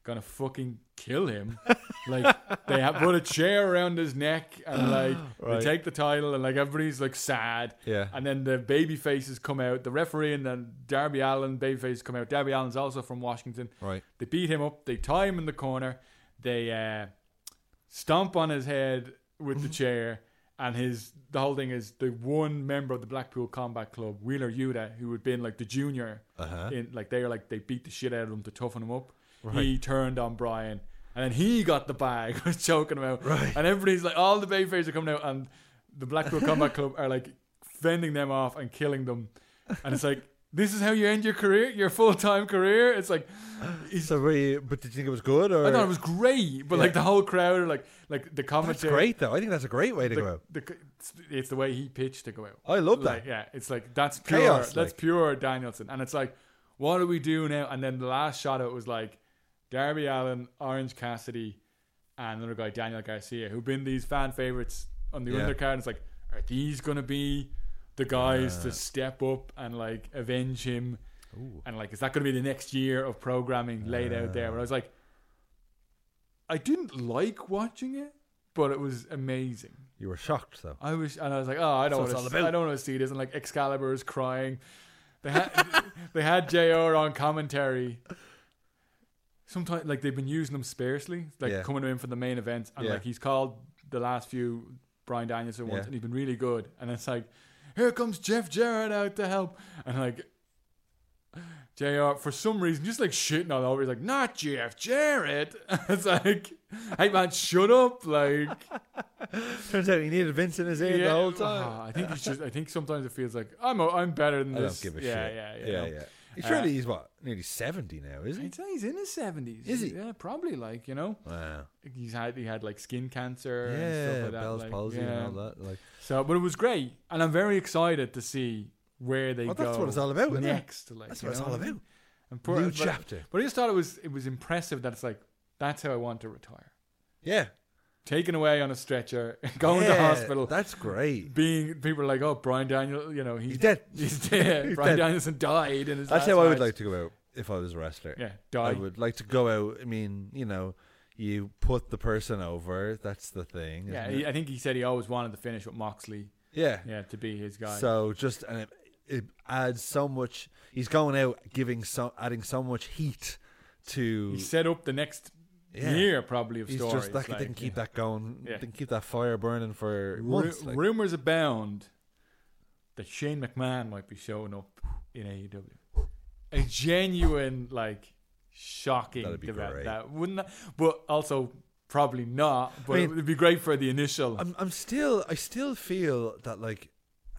gonna fucking kill him. Like they have put a chair around his neck and like Right. they take the title and like everybody's like sad. Yeah. And then the baby faces come out. The referee and then Darby Allin baby faces come out. Darby Allin's also from Washington. Right. They beat him up. They tie him in the corner. They stomp on his head with the chair. And the whole thing is the one member of the Blackpool Combat Club, Wheeler Yuta, who had been like the junior, in like they beat the shit out of him to toughen him up. Right. He turned on Brian, and then he got the bag, was choking him out. Right. And everybody's like, all the babyfaces are coming out, and the Blackpool Combat Club are like fending them off and killing them. And it's like, this is how you end your career, your full-time career. It's like, So but did you think it was good? Or I thought it was great, but like the whole crowd are like the that's commentary. great though. I think that's a great way to go out. It's the way he pitched to go out. I love that. Like, yeah, it's like that's pure. Chaos, That's like. pure Danielson, and it's like, what do we do now? And then the last shot of it was like Darby Allin, Orange Cassidy, and another guy, Daniel Garcia, who've been these fan favorites on the Yeah. undercard. And it's like, are these gonna be the guys to step up and like avenge him? Ooh. And like, is that gonna be the next year of programming laid out there? Where I was like, I didn't like watching it, but it was amazing. You were shocked though. I was like, oh, I don't That's what want it's to. all about. I don't want to see this. And like Excalibur is crying. They had they had JR on commentary. Sometimes like they've been using him sparsely, like Yeah. coming in for the main event, and Yeah. like he's called the last few Bryan Danielson ones, Yeah. and he's been really good. And it's like, here comes Jeff Jarrett out to help, and like JR for some reason just like shitting all over. He's like, not Jeff Jarrett. It's like, hey man, shut up, like. Turns out he needed Vince in his ear the whole time. I think he's just. I think sometimes it feels like I'm better than I this. don't give a yeah, shit. Yeah, yeah, you know. yeah. Surely he's what, nearly 70 now, is he? I'd say he's in his 70s. Is he? Yeah, probably. Like, you know, Wow. he had like skin cancer and Yeah, stuff like that. Bell's like, palsy yeah. and all that. Like, So, but it was great, and I'm very excited to see where they well, go. that's what it's all about, isn't it? next. Like, that's you what it's know all what I mean? about. And poor, New but, chapter. But I just thought it was impressive that it's like that's how I want to retire. Yeah. Taken away on a stretcher, going to Yeah, hospital. That's great. Being people are like, oh, Brian Daniel, you know, He's dead. He's dead. He's Brian dead. Danielson died in his. That's last how I would match. like to go out if I was a wrestler. Yeah, I die. would like to go out. I mean, you know, you put the person over. That's the thing. Yeah, isn't it? I think he said he always wanted to finish with Moxley. Yeah. Yeah, to be his guy. So just and it adds so much. He's going out adding so much heat to. he set up the next year probably of He's stories. just like, they can keep that going. Yeah. They can keep that fire burning for months. Like. Rumors abound that Shane McMahon might be showing up in AEW. A genuine, like, shocking That'd be event. great. That wouldn't that, but also probably not. But I it mean, would be great for the initial. I still feel that like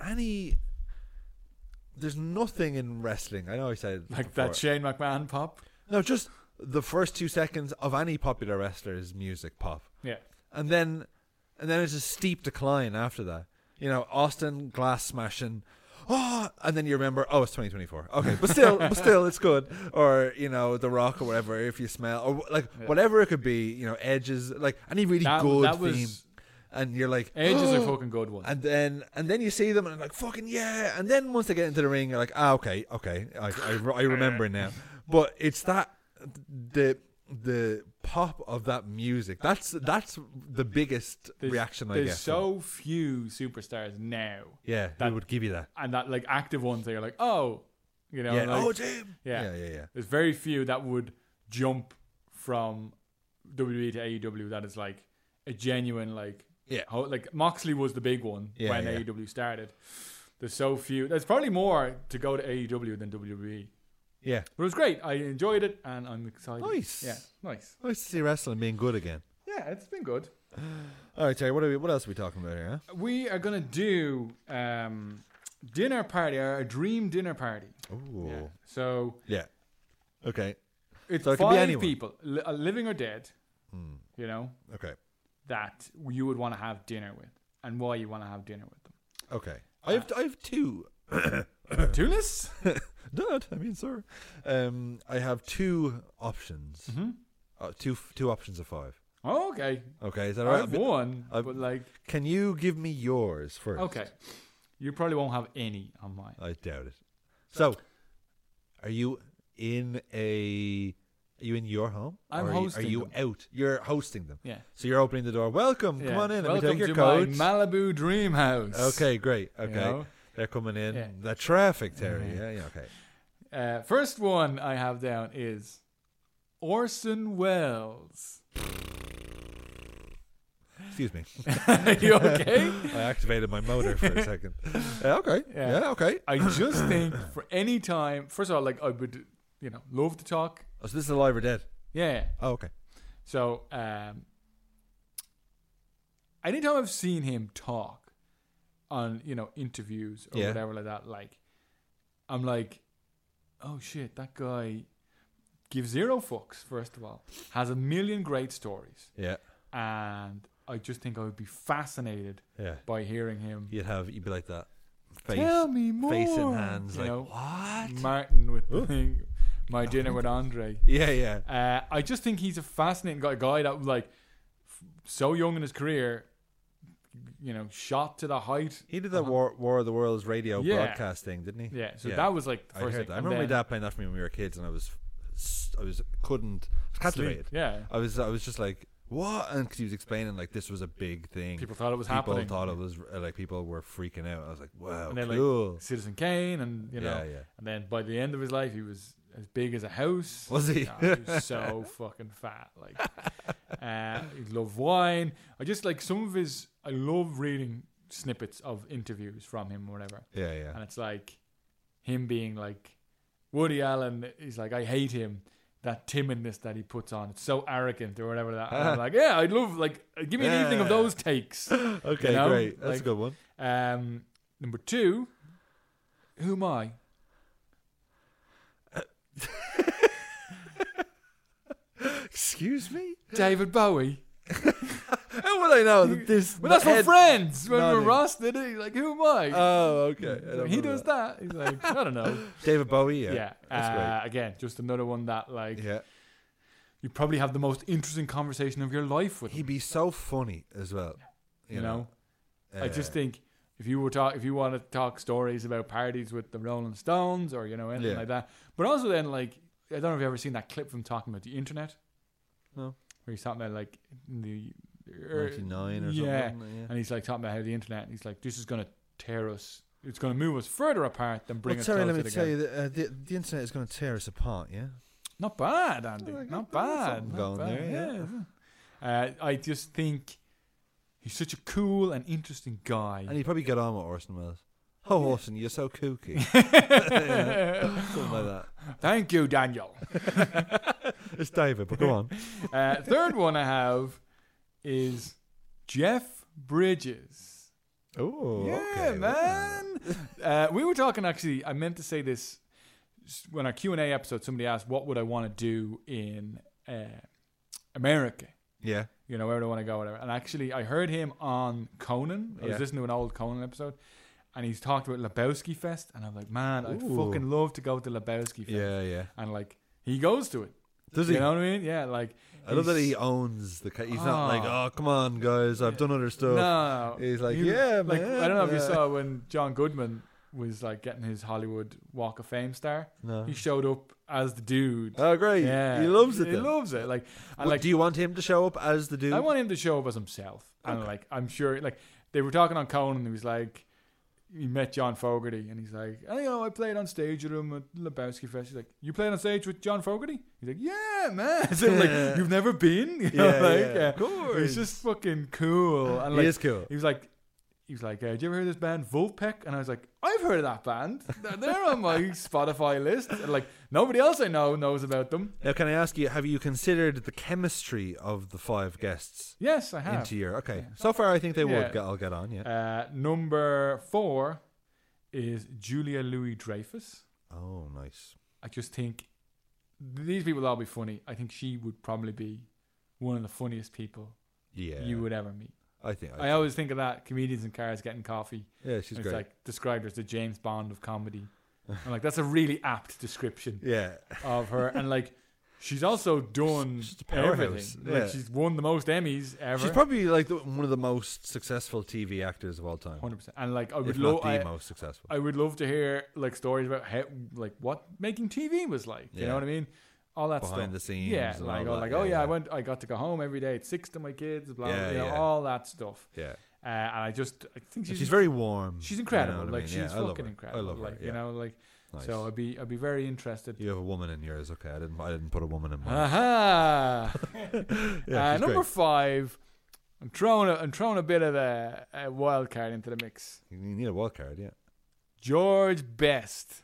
there's nothing in wrestling. I know I said like before. that Shane McMahon pop. No, just the first 2 seconds of any popular wrestler's music pop. Yeah. And then it's a steep decline after that. You know, Austin glass smashing. Oh, and then you remember, oh, it's 2024. Okay, but still, it's good. Or, you know, The Rock or whatever, if you smell, or like whatever it could be, you know, Edges, like any really good that theme. was And you're like, Edges oh, are fucking good ones. and then you see them and like, fucking yeah. And then once they get into the ring, you're like, okay, I remember now. But it's that the pop of that music. That's the biggest reaction I get. There's so few superstars now. Yeah, that who would give you that? And that like active ones that you're like, oh, you know, Yeah. like, Oh, Jim. yeah. Yeah. There's very few that would jump from WWE to AEW. That is like a genuine like Yeah. like Moxley was the big one Yeah, when yeah. AEW started. There's so few. There's probably more to go to AEW than WWE. Yeah. But it was great. I enjoyed it, and I'm excited. Nice. Yeah, nice. Nice to see wrestling being good again. Yeah, it's been good. All right, Terry. What else are we talking about here? Huh? We are gonna do dinner party, our dream dinner party. Ooh. Yeah. So Yeah. Okay. it's So it could be 5 anyone. people, living or dead. You know Okay. that you would want to have dinner with, and why you want to have dinner with them. Okay. I have two. Tunis? Dad, I mean, sir. I have 2 options. Two options of 5. Oh, okay. Okay, is that I all have right? one, I've- but like, Can you give me yours first? okay, you probably won't have any on mine. I doubt it. So, are you in a Are you in your home? I'm Or hosting Are you them. out? You're hosting them. Yeah. So you're opening the door. Welcome. Yeah. Come on in. Let Welcome me take your to coat. my Malibu dream house. Okay, great. You Okay. know? They're coming in. Yeah. The traffic, Terry. Yeah. Yeah, okay. First one I have down is Orson Welles. Excuse me. You okay? I activated my motor for a second. Okay. Yeah. Yeah, okay. I just think for any time, first of all, like I would, love to talk. Oh, so this is alive or dead? Yeah. Oh, okay. So, anytime I've seen him talk on, interviews or Yeah. whatever like that, like, I'm like, oh shit, that guy gives zero fucks, first of all. Has a million great stories. Yeah. And I just think I would be fascinated Yeah. by hearing him. You'd be like that. Face, Tell me more. face in hands. You Like, know, what? Martin with the thing, My Dinner with Andre. Yeah, yeah. I just think he's a fascinating guy that like so young in his career, shot to the height. He did that War of the Worlds radio Yeah. broadcast thing, didn't he? Yeah, so that was like the I first heard thing. that. I And remember my then dad playing that for me when we were kids, and I was captivated. sleep. Yeah, I was just like, what? And because he was explaining like this was a big thing. people thought it was People happening. thought it was like people were freaking out. I was like, wow, And then, cool. Citizen Kane, and Yeah. and then by the end of his life, he was as big as a house. Was he? He was so fucking fat. Like, he loved wine. I just like some of his. I love reading snippets of interviews from him or whatever. Yeah, yeah. And it's like him being like Woody Allen. He's like, I hate him. That timidness that he puts on, it's so arrogant or whatever that. And I'm like, yeah, I'd love like give me an evening of those takes. Okay, great. That's a good one. Number 2, who am I? Excuse me? David Bowie. How would I know that this? Well, that's the from head- Friends when nodding. Ross did it. Like, who am I? Oh, okay. I don't He know does that. He's like, I don't know. David Bowie. Yeah. Yeah. That's great. Again, just another one that like Yeah. you probably have the most interesting conversation of your life with him. He'd be so funny as well. You know? I just Uh, think if you want to talk stories about parties with the Rolling Stones or anything Yeah. like that, but also then like I don't know if you've ever seen that clip from talking about the internet. No. Where he's talking about like in the 99 or yeah, something. Yeah. and he's like talking about how the internet. He's like, this is going to tear us. It's going to move us further apart than bring But us Terry, closer let me together. tell you that the internet is going to tear us apart. Yeah. Not bad, Andy. Like, Not there's bad. something Not going bad. there, Yeah. I just think he's such a cool and interesting guy. And he'd probably get on with Orson Welles. Oh, Orson, you're so kooky. Yeah, something like that. Thank you, Daniel. It's David, but go on. Third one I have is Jeff Bridges. Oh, Yeah, okay. man. We were talking, actually, I meant to say this when our Q&A episode, somebody asked, what would I want to do in America? Yeah. Where do I want to go, whatever. And actually, I heard him on Conan. I was Yeah. listening to an old Conan episode, and he's talked about Lebowski Fest, and I'm like, man, I'd Ooh. fucking love to go to Lebowski Fest. Yeah, yeah. And like, he goes to it. Does he? You know what I mean? Yeah, like. I love that he's- he owns the. He's not like, oh, come on, guys, I've done other stuff. No. He's like, He- yeah, like, man. I don't know if you yeah. saw when John Goodman was like getting his Hollywood Walk of Fame star. No. He showed up as the dude. Oh, great. Yeah, He loves it. He then. loves it. Like, and What, like, do you want him to show up as the dude? I want him to show up as himself. And like, I'm sure, like, they were talking on Conan, and he was like, he met John Fogerty, and he's like, I played on stage with him at Lebowski Fest. He's like, you played on stage with John Fogerty? He's like, yeah, man. So I'm like, you've never been? You know, Yeah, like, yeah, of course. He's just fucking cool. And He like, is cool. He was like, did you ever hear this band Vulpec? And I was like, I've heard of that band. They're on my Spotify list. And like, nobody else I know knows about them. Now, can I ask you, have you considered the chemistry of the 5 guests Yes, I have. into your... Okay. Yeah. So far, I think they Yeah. would. I'll get on, yeah. Number 4 is Julia Louis-Dreyfus. Oh, nice. I just think these people will all be funny. I think she would probably be one of the funniest people Yeah. you would ever meet. I think... I always think of that, comedians in cars getting coffee. Yeah, she's It's great. like described as the James Bond of comedy. I'm like, that's a really apt description yeah. of her. And like, she's also done She's a powerhouse. everything. Yeah. Like, she's won the most Emmys ever. She's probably like one of the most successful TV actors of all time. 100%. And like, I If would not love, the most successful. I would love to hear like stories about how, like, what making TV was like. You Yeah. know what I mean? all that Behind stuff. the scenes Yeah, and like, all oh, that, like, yeah, oh yeah, yeah. I got to go home every day at 6 to my kids, blah, Yeah, you know, yeah. all that stuff. Yeah. And I think She's very warm. she's you incredible. know what I like mean? she's Yeah, I love fucking her. incredible. I love her. Like Yeah. you know, like Nice. so I'd be very interested. You have a woman in yours, okay? I didn't put a woman in mine. Aha! Yeah, she's Number great. 5. I'm throwing a bit of a wild card into the mix. You need a wild card, yeah. George Best.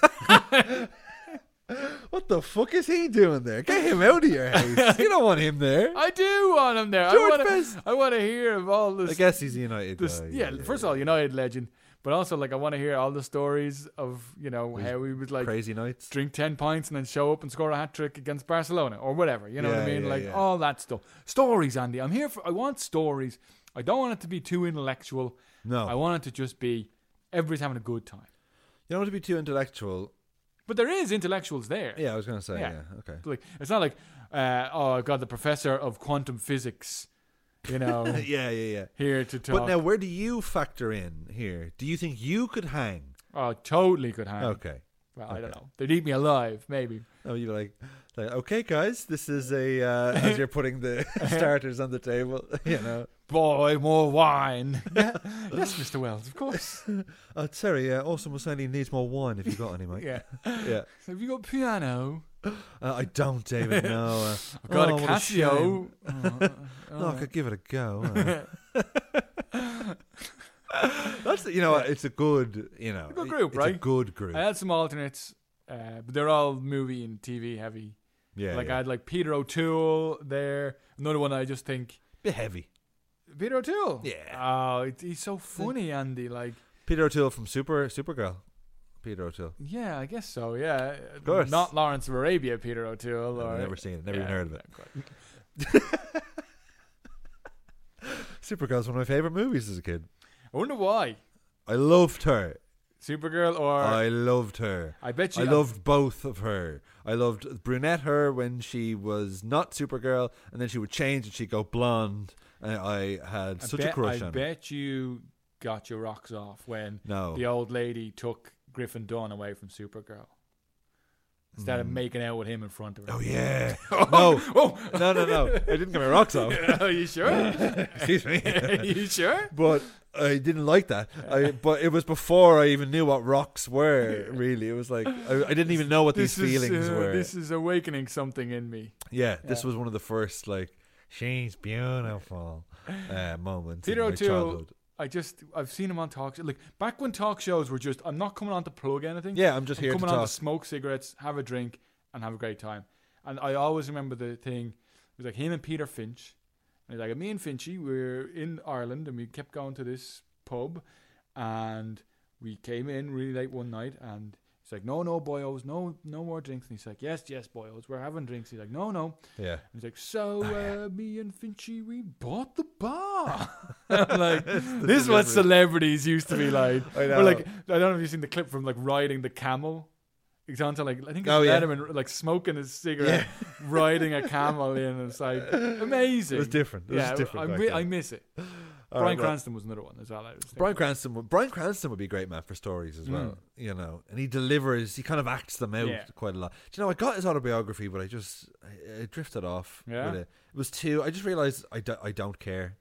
What the fuck is he doing there? Get him out of your house. You don't want him there. I do want him there. George Best. I want to hear of all this. I guess he's a United this guy. yeah, first of all, United legend, but also like I want to hear all the stories of how he would like Crazy nights. drink 10 pints and then show up and score a hat trick against Barcelona or whatever. You know what I Yeah, mean? yeah, Like yeah. all that stuff. Stories, Andy. I want stories. I don't want it to be too intellectual. No. I want it to just be everybody's having a good time. You don't want to be too intellectual. But there is intellectuals there. Yeah, I was going to say, Yeah. yeah. Okay. Like it's not like I got the professor of quantum physics, yeah. here to talk. But now, where do you factor in here? Do you think you could hang? Oh, totally could hang. Okay. Well, I don't Okay. know. They'd eat me alive, maybe. Oh, you're like, okay, guys, this is a as you're putting the starters on the table, Boy, more wine. Yes, Mr. Wells, of course. Oh, sorry, Austin was saying he needs more wine if you got any, mate. Yeah. Yeah. So have you got piano? I don't, David. No. I've got a what Casio. shame. No, I could give it a go. That's it's a good good group, it's right? a good group. I had some alternates, but they're all movie and TV heavy. Yeah, Like yeah. I had like Peter O'Toole there. Another one I just think bit heavy. Peter O'Toole. Yeah. Oh, he's so funny, Andy. Like, Peter O'Toole from Supergirl. Peter O'Toole. yeah, I guess so. Yeah, of course. Not Lawrence of Arabia, Peter O'Toole. Or I've never seen it. Never even heard of it. quite. Supergirl's one of my favorite movies as a kid. I wonder why. I loved her. Supergirl or I loved her. I bet you. I loved both of her. I loved brunette her when she was not Supergirl, and then she would change and she'd go blonde. And I had such a crush on I her. bet you got your rocks off when No. the old lady took Griffin Dunn away from Supergirl. Instead of making out with him in front of her. Oh, yeah. Oh, No. I didn't get my rocks off. Are you sure? Excuse me. Are you sure? But I didn't like that. But it was before I even knew what rocks were, really. It was like, I didn't even know what these feelings were. This is awakening something in me. This was one of the first, like, she's beautiful moments Peter in my O'Toole, childhood. I've seen him on talk shows. Like, back when talk shows were just, I'm not coming on to plug anything. Yeah, I'm just here to coming on talk. to smoke cigarettes, have a drink, and have a great time. And I always remember the thing, it was like him and Peter Finch. And he's like, me and Finchy, we're in Ireland, and we kept going to this pub, and we came in really late one night, and he's like, no, boyos, no more drinks. And he's like, yes, boyos, we're having drinks. He's like, no. Yeah. And he's like, so me and Finchy, we bought the bar. I'm like, this is what celebrities used to be like. I know. Or like, I don't know if you've seen the clip from like riding the camel. It's on to like, I think it's Letterman like smoking his cigarette, riding a camel in. And it's like amazing. It was different. It was different. back I then. miss it. All Brian right, well, Cranston was another one as well. I was thinking. Brian Cranston would be a great man for stories as well, and he delivers. He kind of acts them out Yeah. quite a lot. Do you know, I got his autobiography, but I drifted off Yeah? with it. It was too. I just realized I don't care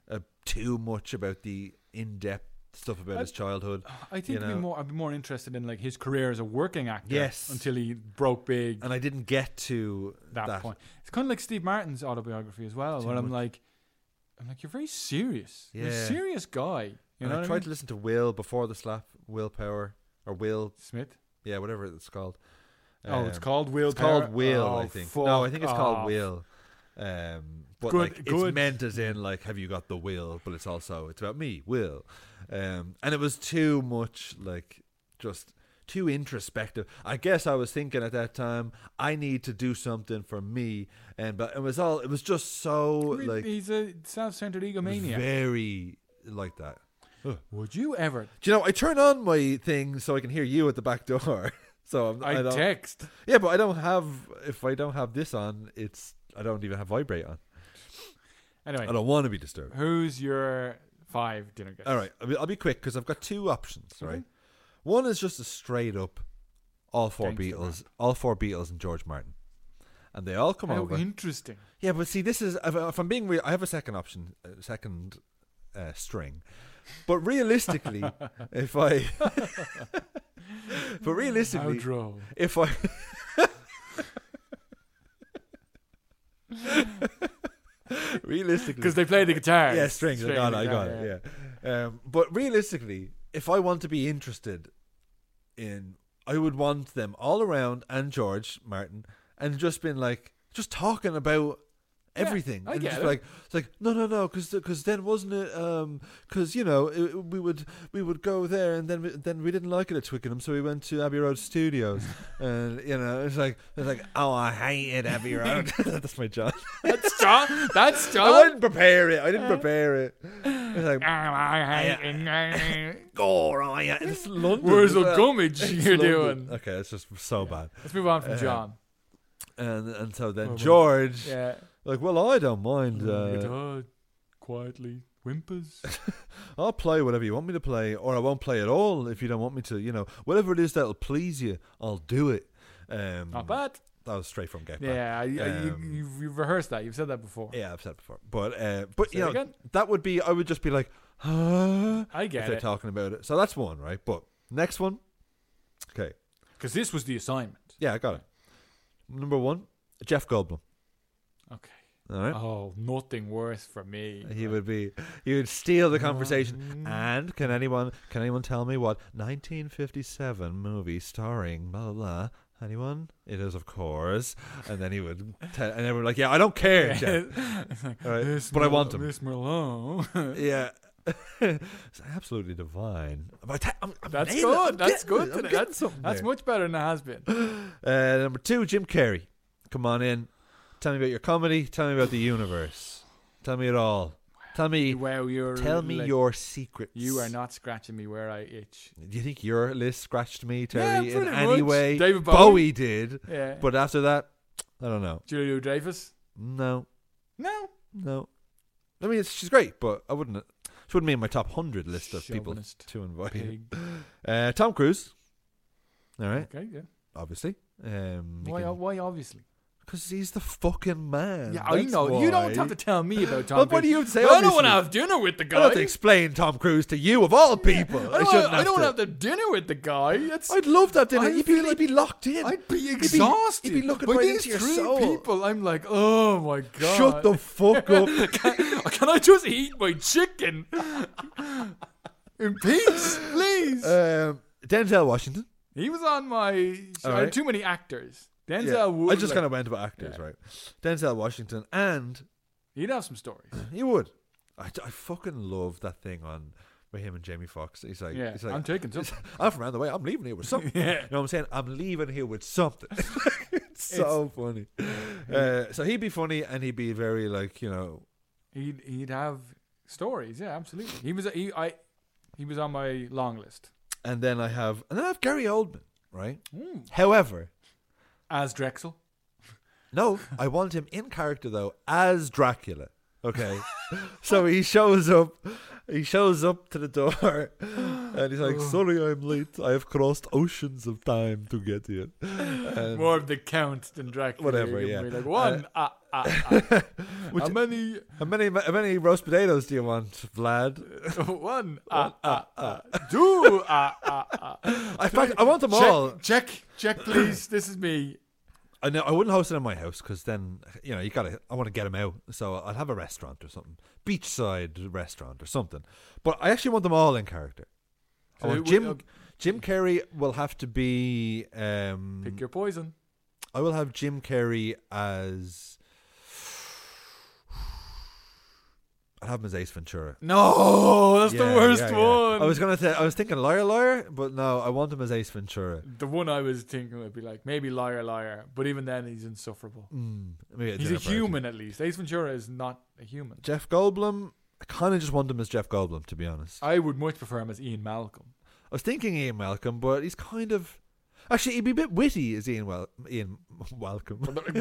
too much about the in-depth stuff about his childhood. I think I'd be more interested in like his career as a working actor. Yes. Until he broke big. And I didn't get to that point. It's kind of like Steve Martin's autobiography as well, where I'm like, you're very serious. You're a Yeah. serious guy. You And know I what tried I to mean? listen to Will before the slap, Willpower or Will, Smith. yeah, whatever it's called. It's called Will. It's called Will, Oh, I think. fuck No, I think it's called off. Will. But Good- like good. it's meant as in like, have you got the will? But it's about me, Will. And it was too much, like, just too introspective. I guess I was thinking at that time, I need to do something for me, but it was just so like He's a self-centered egomaniac. very like that. Would you ever? Do you know, I turn on my thing so I can hear you at the back door. So I don't, text. yeah, but if I don't have this on, I don't even have vibrate on. Anyway, I don't want to be disturbed. who's your 5 dinner guests? All right, I'll be quick because I've got 2 options. Okay. Right, one is just a straight up all four Gangster Beatles and George Martin. and they all come How over. interesting. Yeah, but see, this is if I'm being real, I have a second option, second string. But realistically, if I, but How realistically, droll. if I, realistically, Because they play the guitar. yeah, strings. I got guitar, it. Yeah. But realistically, if I want to be interested in, I would want them all around and George Martin and just been like, just talking about everything. I and get just it. like, it's like, no, because then wasn't it? Because we would go there and then we didn't like it at Twickenham, so we went to Abbey Road Studios, and it's like oh, I hated Abbey Road. That's my job. That's John. That's I John. didn't prepare it. It's like, oh, right, it's London. Where's as the well. gummage It's you're London. doing? Okay, it's just so bad. Let's move on from John. And so then Oh, George, Yeah. like, well, I don't mind. Guitar quietly whimpers. I'll play whatever you want me to play, or I won't play at all if you don't want me to. Whatever it is that'll please you, I'll do it. Not bad. That was straight from Get Back. Yeah, you've rehearsed that. You've said that before. Yeah, I've said it before. But Say it again. that would be. I would just be like, I if get they're it. talking about it. So that's one, right? But next one. Okay. Because this was the assignment. Yeah, I got it. Number one, Jeff Goldblum. Okay. All right. Oh, nothing worse for me. He would steal the conversation. And can anyone tell me what 1957 movie starring blah blah blah? Anyone? It is, of course. And then he would tell, and everyone like, yeah, I don't care, Jeff. All right, but I want him. Miss Merlot. Yeah. It's absolutely divine. I'm That's nailing it. good. I'm That's getting good it. I'm today. getting something That's there. much better than it has been. Number two, Jim Carrey. Come on in. Tell me about your comedy. Tell me about the universe. Tell me it all. Tell me Wow, Tell me like, your secrets. You are not scratching me where I itch. Do you think your list scratched me, Terry, in pretty any much. way? David Bowie did. Yeah. But after that, I don't know. Julia Dreyfus? No. No. I mean, she's great, but I wouldn't. She wouldn't be in my top 100 list of people Chauvinist to invite. Pig. Tom Cruise. All right, Okay, yeah. obviously. Why obviously? Because he's the fucking man. Yeah, I That's know. You don't why. have to tell me about Tom Well, Cruise. what do you say? I don't obviously? want to have dinner with the I guy. don't have to explain Tom Cruise to you of all people. I don't want to have the dinner with the guy. That's, I'd love that dinner. I You'd feel be locked in. I'd be exhausted. You'd be looking By right these into your three soul. people, I'm like, oh my god. Shut the fuck up. Can I just eat my chicken in peace, please? Denzel Washington. He was on my. I Alright. had too many actors. Denzel Yeah, would. I just like, kind of went about actors, Yeah. right? Denzel Washington, and He'd have some stories. he would. I fucking love that thing on with him and Jamie Foxx. He's like, Yeah, he's like, I'm taking something. I'm from around the way. I'm leaving here with something. Yeah. You know what I'm saying? I'm leaving here with something. It's so funny. So he'd be funny, and he'd be very like, He'd have stories. Yeah, absolutely. He was on my long list. And then I have Gary Oldman, right? Ooh. However, As Drexel. no, I want him in character though as Dracula. Okay, so he shows up to the door, and he's like, "Sorry, I'm late. I have crossed oceans of time to get here." And More of the Count than Dracula. Whatever, You're yeah. gonna be like, one. Which- How many? how many roast potatoes do you want, Vlad? One. Two. In fact, I want them all. Check, please. This is me. I know I wouldn't host it in my house because then you gotta. I want to get them out, so I'll have a restaurant or something, beachside restaurant or something. But I actually want them all in character. I want Jim Carrey will have to be. Pick your poison. I will have Jim Carrey as. I'll have him as Ace Ventura. No, that's the worst one. I was thinking Liar, but no, I want him as Ace Ventura. The one I was thinking would be like maybe Liar, but even then he's insufferable. Maybe He's a human at least. Ace Ventura is not a human. Jeff Goldblum. I kind of just want him as Jeff Goldblum, to be honest. I would much prefer him as Ian Malcolm. I was thinking Ian Malcolm, but he's kind of. Actually, he'd be a bit witty as Ian Malcolm.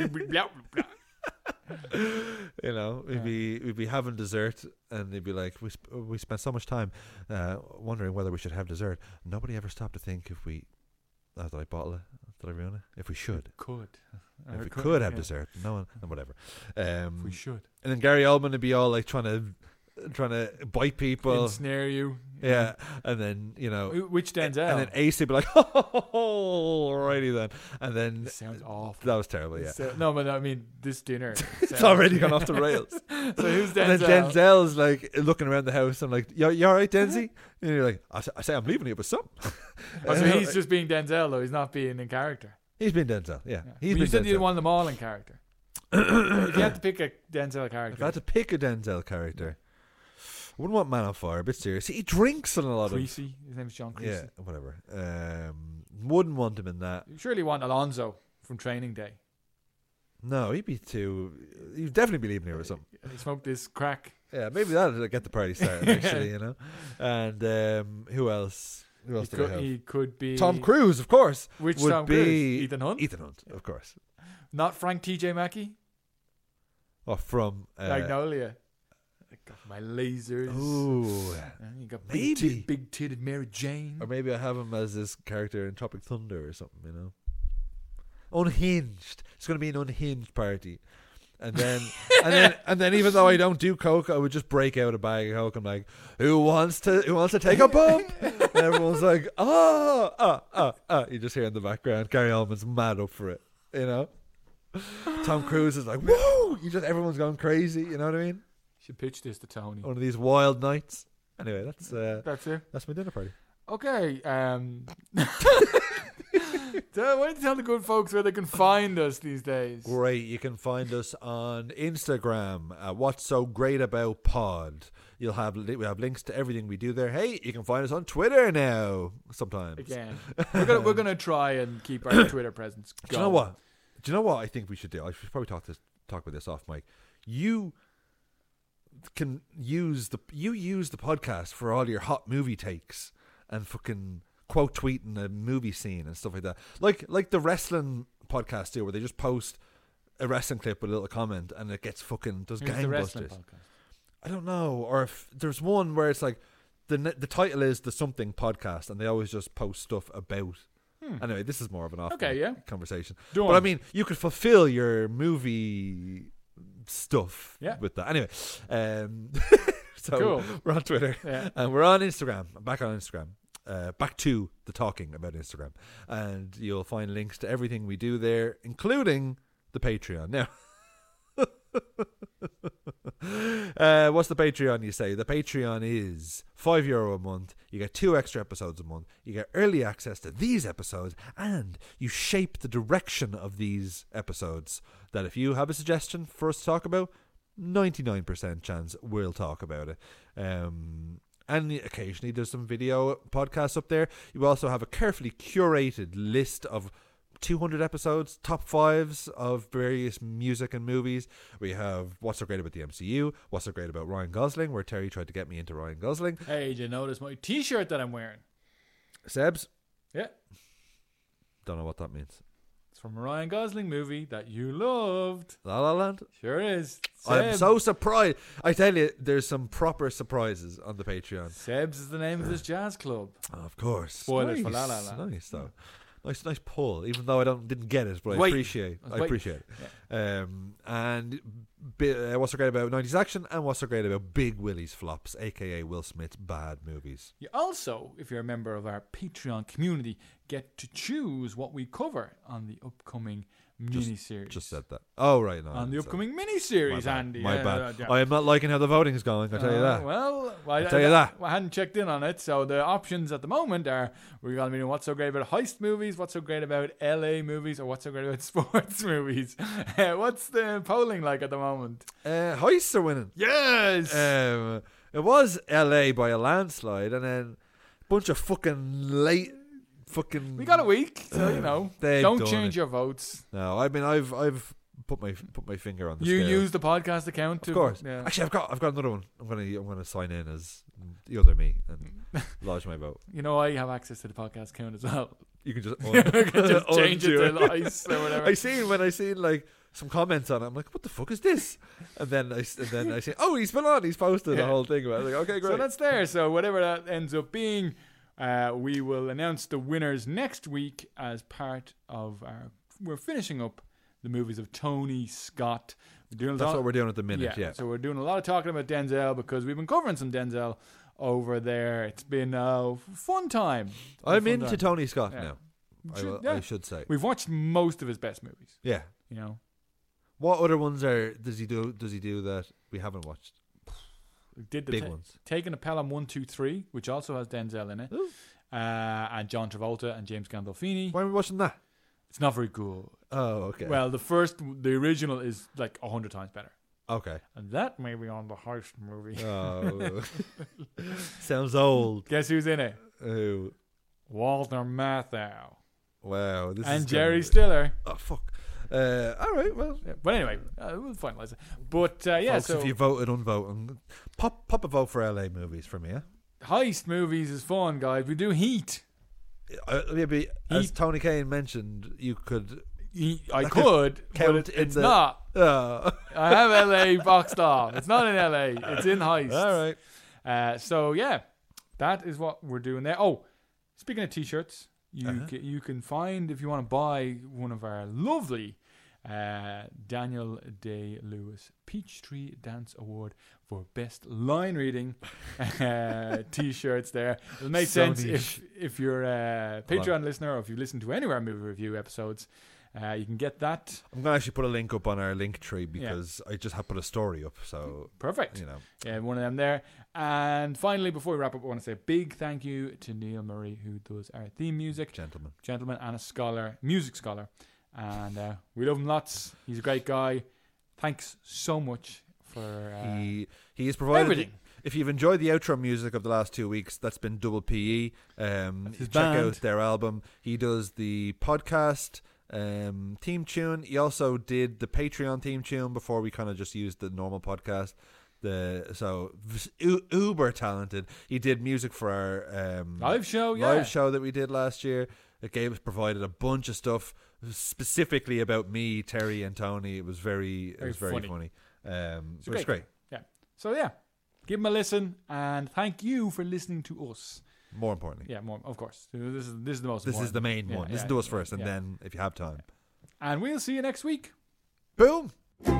We'd be having dessert, and they'd be like, "We spent so much time wondering whether we should have dessert. Nobody ever stopped to think if we." As I bottle it, Did I ruin it? If we should. Could. If Or we could have yeah. dessert. No one, and whatever. If we should. And then Gary Oldman would be all like trying to bite people. Ensnare you. Yeah. And then, you know. Which Denzel? And then Ace would be like, oh, alrighty then. And then. This sounds awful. That was terrible, yeah. No, but I mean, this dinner. It's already gone off the rails. So who's Denzel? And then Denzel's like looking around the house and like, you alright, Denzi? And you're like, I say I'm leaving you with some. Oh, so he's just being Denzel, though. He's not being in character. He's been Denzel, yeah. Yeah. He's But been you said Denzel. you wanted them all in character. If you had to pick a Denzel If character. I had to pick a Denzel character, I wouldn't want Man on Fire. A bit serious. He drinks in a lot of. Creasy. His name's John Creasy. Yeah, whatever. Wouldn't want him in that. You surely want Alonzo from Training Day. No, he'd be too. He'd definitely be leaving here or something. He smoked this crack. Yeah, maybe that'll get the party started. Actually, you know. And who else? Who else do we have? He could be Tom Cruise, of course. Which would Tom be Cruise? Ethan Hunt? Ethan Hunt, of course. Not Frank T.J. Mackey? Oh, from Magnolia. I got my lasers. Ooh. And you got Maybe. big titted Mary Jane. Or maybe I have him as this character in Tropic Thunder or something, you know. Unhinged. It's going to be an unhinged party. And then, and then, even though I don't do coke, I would just break out a bag of coke. I'm like, who wants to take a bump? And everyone's like, You just hear in the background, Gary Oldman's mad up for it, you know. Tom Cruise is like, whoa! Everyone's going crazy. You know what I mean? Should pitch this to Tony. One of these wild nights. Anyway, That's it. that's my dinner party. Okay. Why don't you tell the good folks where they can find us these days? Great. You can find us on Instagram at What's So Great About Pod. We have links to everything we do there. Hey, you can find us on Twitter now. Sometimes. Again, we're gonna try and keep our Twitter presence going. Do you know what? Do you know what I think we should do? I should probably talk about this off mic. You can use the podcast for all your hot movie takes and fucking quote tweeting a movie scene and stuff like that. Like the wrestling podcast do, where they just post a wrestling clip with a little comment and it gets fucking does Who's the wrestling gangbusters. podcast? I don't know. Or if there's one where it's like the title is the something podcast and they always just post stuff about. Anyway, this is more of an off conversation. Go But on. I mean, you could fulfill your movie stuff with that. Anyway, so Cool. we're on Twitter and we're on Instagram. I'm back on Instagram. Back to the talking about Instagram. And you'll find links to everything we do there, including the Patreon. Now, what's the Patreon, you say? The Patreon is €5 a month. You get 2 extra episodes a month. You get early access to these episodes, and you shape the direction of these episodes. That if you have a suggestion for us to talk about, 99% chance we'll talk about it. And occasionally there's some video podcasts up there. You also have a carefully curated list of 200 episodes, top 5s of various music and movies. We have What's So Great About the MCU, What's So Great About Ryan Gosling, where Terry tried to get me into Ryan Gosling. Hey, did you notice my T-shirt that I'm wearing? Sebs, Yeah, don't know what that means. it's from a Ryan Gosling movie that you loved. La La Land. Sure is. I'm Sebs. so surprised. I tell you, there's some proper surprises on the Patreon. Sebs is the name of this jazz club. Of course. Spoilers for Nice. La La Land. Nice though. Nice pull. Even though I didn't get it, but I appreciate it. And What's So Great About 90s Action and What's So Great About Big Willie's Flops, aka Will Smith's bad movies. You also, if you're a member of our Patreon community, get to choose what we cover on the upcoming miniseries. Just said that. Oh right, no. On the I didn't say upcoming miniseries, that. Andy. My bad. Yeah. I am not liking how the voting's going. I tell you that. Well, I'll tell you that. I hadn't checked in on it. So the options at the moment are we're going to be doing What's So Great About heist movies, What's So Great About LA movies, or What's So Great About sports movies. What's the polling like at the moment? Heists are winning. Yes. It was LA by a landslide, and then a bunch of fucking late. We got a week, so you know. They've Don't done change it. your votes. No, I mean I've put my finger on the You scale. use the podcast account to, of course. Yeah. Actually, I've got another one. I'm gonna sign in as the other me and lodge my vote. You know, I have access to the podcast account as well. You can just, You can just change it undo to ice or whatever. I seen like some comments on it. I'm like, what the fuck is this? And then I see, oh, he's been on. He's posted the Yeah. whole thing about it. Like, okay, great. So that's there. So whatever that ends up being, We will announce the winners next week as part of our... We're finishing up the movies of Tony Scott. That's what we're doing at the minute, yeah. So we're doing a lot of talking about Denzel because we've been covering some Denzel over there. It's been a fun time. I'm into Tony Scott Yeah. now. I should say. We've watched most of his best movies. Yeah. You know, What other ones does he do that we haven't watched? we did the Big ones. Taking a Pelham 1, 2, 3, which also has Denzel in it, and John Travolta and James Gandolfini. Why are we watching that? It's not very good. Oh, okay. Well, the original is like 100 times better. Okay. And that may be on the heist movie. Oh. Sounds old. Guess who's in it? Oh. Walter Matthau. Wow. And Jerry Stiller. Oh, fuck. All right, well. Yeah, but anyway, we'll finalise it. But yeah, Folks, so if you voted, unvote, and pop a vote for LA movies for me, yeah? heist movies is fun, guys. We do Heat. Maybe, as Heat. Tony Kane mentioned, you could... I could, count but in it's the- not. Oh. I have LA boxed off. It's not in LA. It's in Heist. All right. So yeah, that is what we're doing there. Oh, speaking of t-shirts, you Uh-huh. you can find, if you want to buy one of our lovely Daniel Day-Lewis Peachtree Dance Award for Best Line Reading t-shirts there. It'll make So sense niche. if you're a Patreon listener or if you listen to any of our movie review episodes. You can get that. I'm going to actually put a link up on our link tree because I just have put a story up, so... Perfect. You know. Yeah, one of them there. And finally, before we wrap up, I want to say a big thank you to Neil Murray, who does our theme music. Gentleman and a scholar, music scholar. And we love him lots. He's a great guy. Thanks so much for He has provided... everything. If you've enjoyed the outro music of the last 2 weeks, that's been Double PE. his Check band. out their album. He does the podcast theme tune. He also did the Patreon theme tune before we kind of just used the normal podcast. Uber talented. He did music for our Live show, live show that we did last year. It provided a bunch of stuff specifically about me, Terry, and Tony. It was very funny. But it's great. Yeah. So yeah, give him a listen and thank you for listening to us. More importantly, Yeah, more of course. This is the most. this is important. the main Yeah, one. yeah, Listen to us yeah, first, and yeah. then if you have time, And we'll see you next week. boom.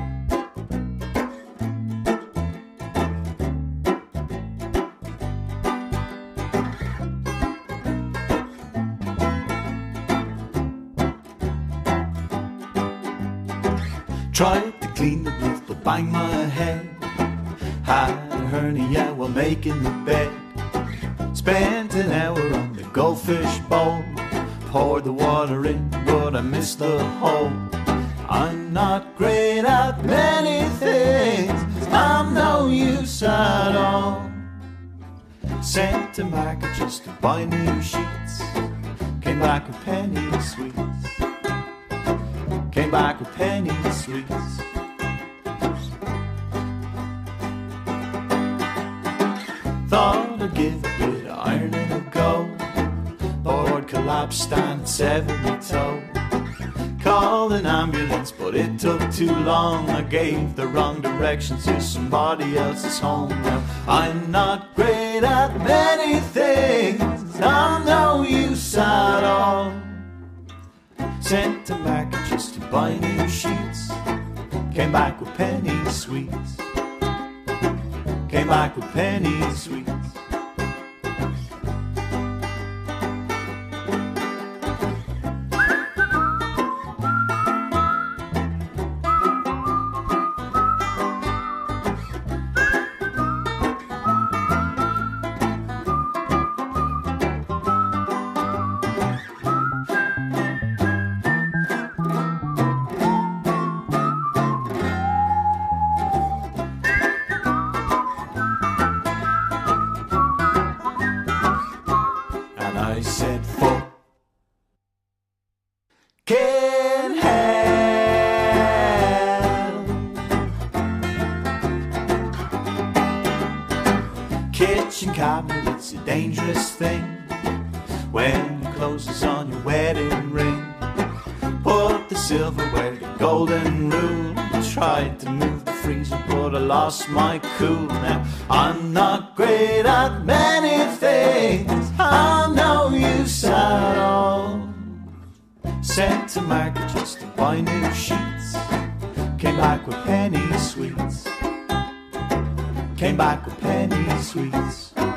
Tried to clean the roof but banged my head. Had a hernia while making the bed. Spent an hour on the goldfish bowl. Poured the water in but I missed the hole. I'm not great at many things. I'm no use at all. Sent to market just to buy new sheets. Came back with penny sweets. Came back with penny sweets. Thought I'd give a bit of ironing a go. Board collapsed and 70-toe. Called an ambulance but it took too long. I gave the wrong directions to somebody else's home. Now I'm not great at many things. I'm no use at all. Sent to market just to buy new sheets. Came back with penny sweets. Came back with penny sweets. And I said, fuck. Can't help. Kitchen cabinet, it's a dangerous thing when it closes on your wedding ring. Put the silverware, the golden rule. Tried to move the freezer, but I lost my cool. Now I'm not great at many things, I'm no use at all. Sent to market just to buy new sheets, came back with penny sweets, came back with penny sweets.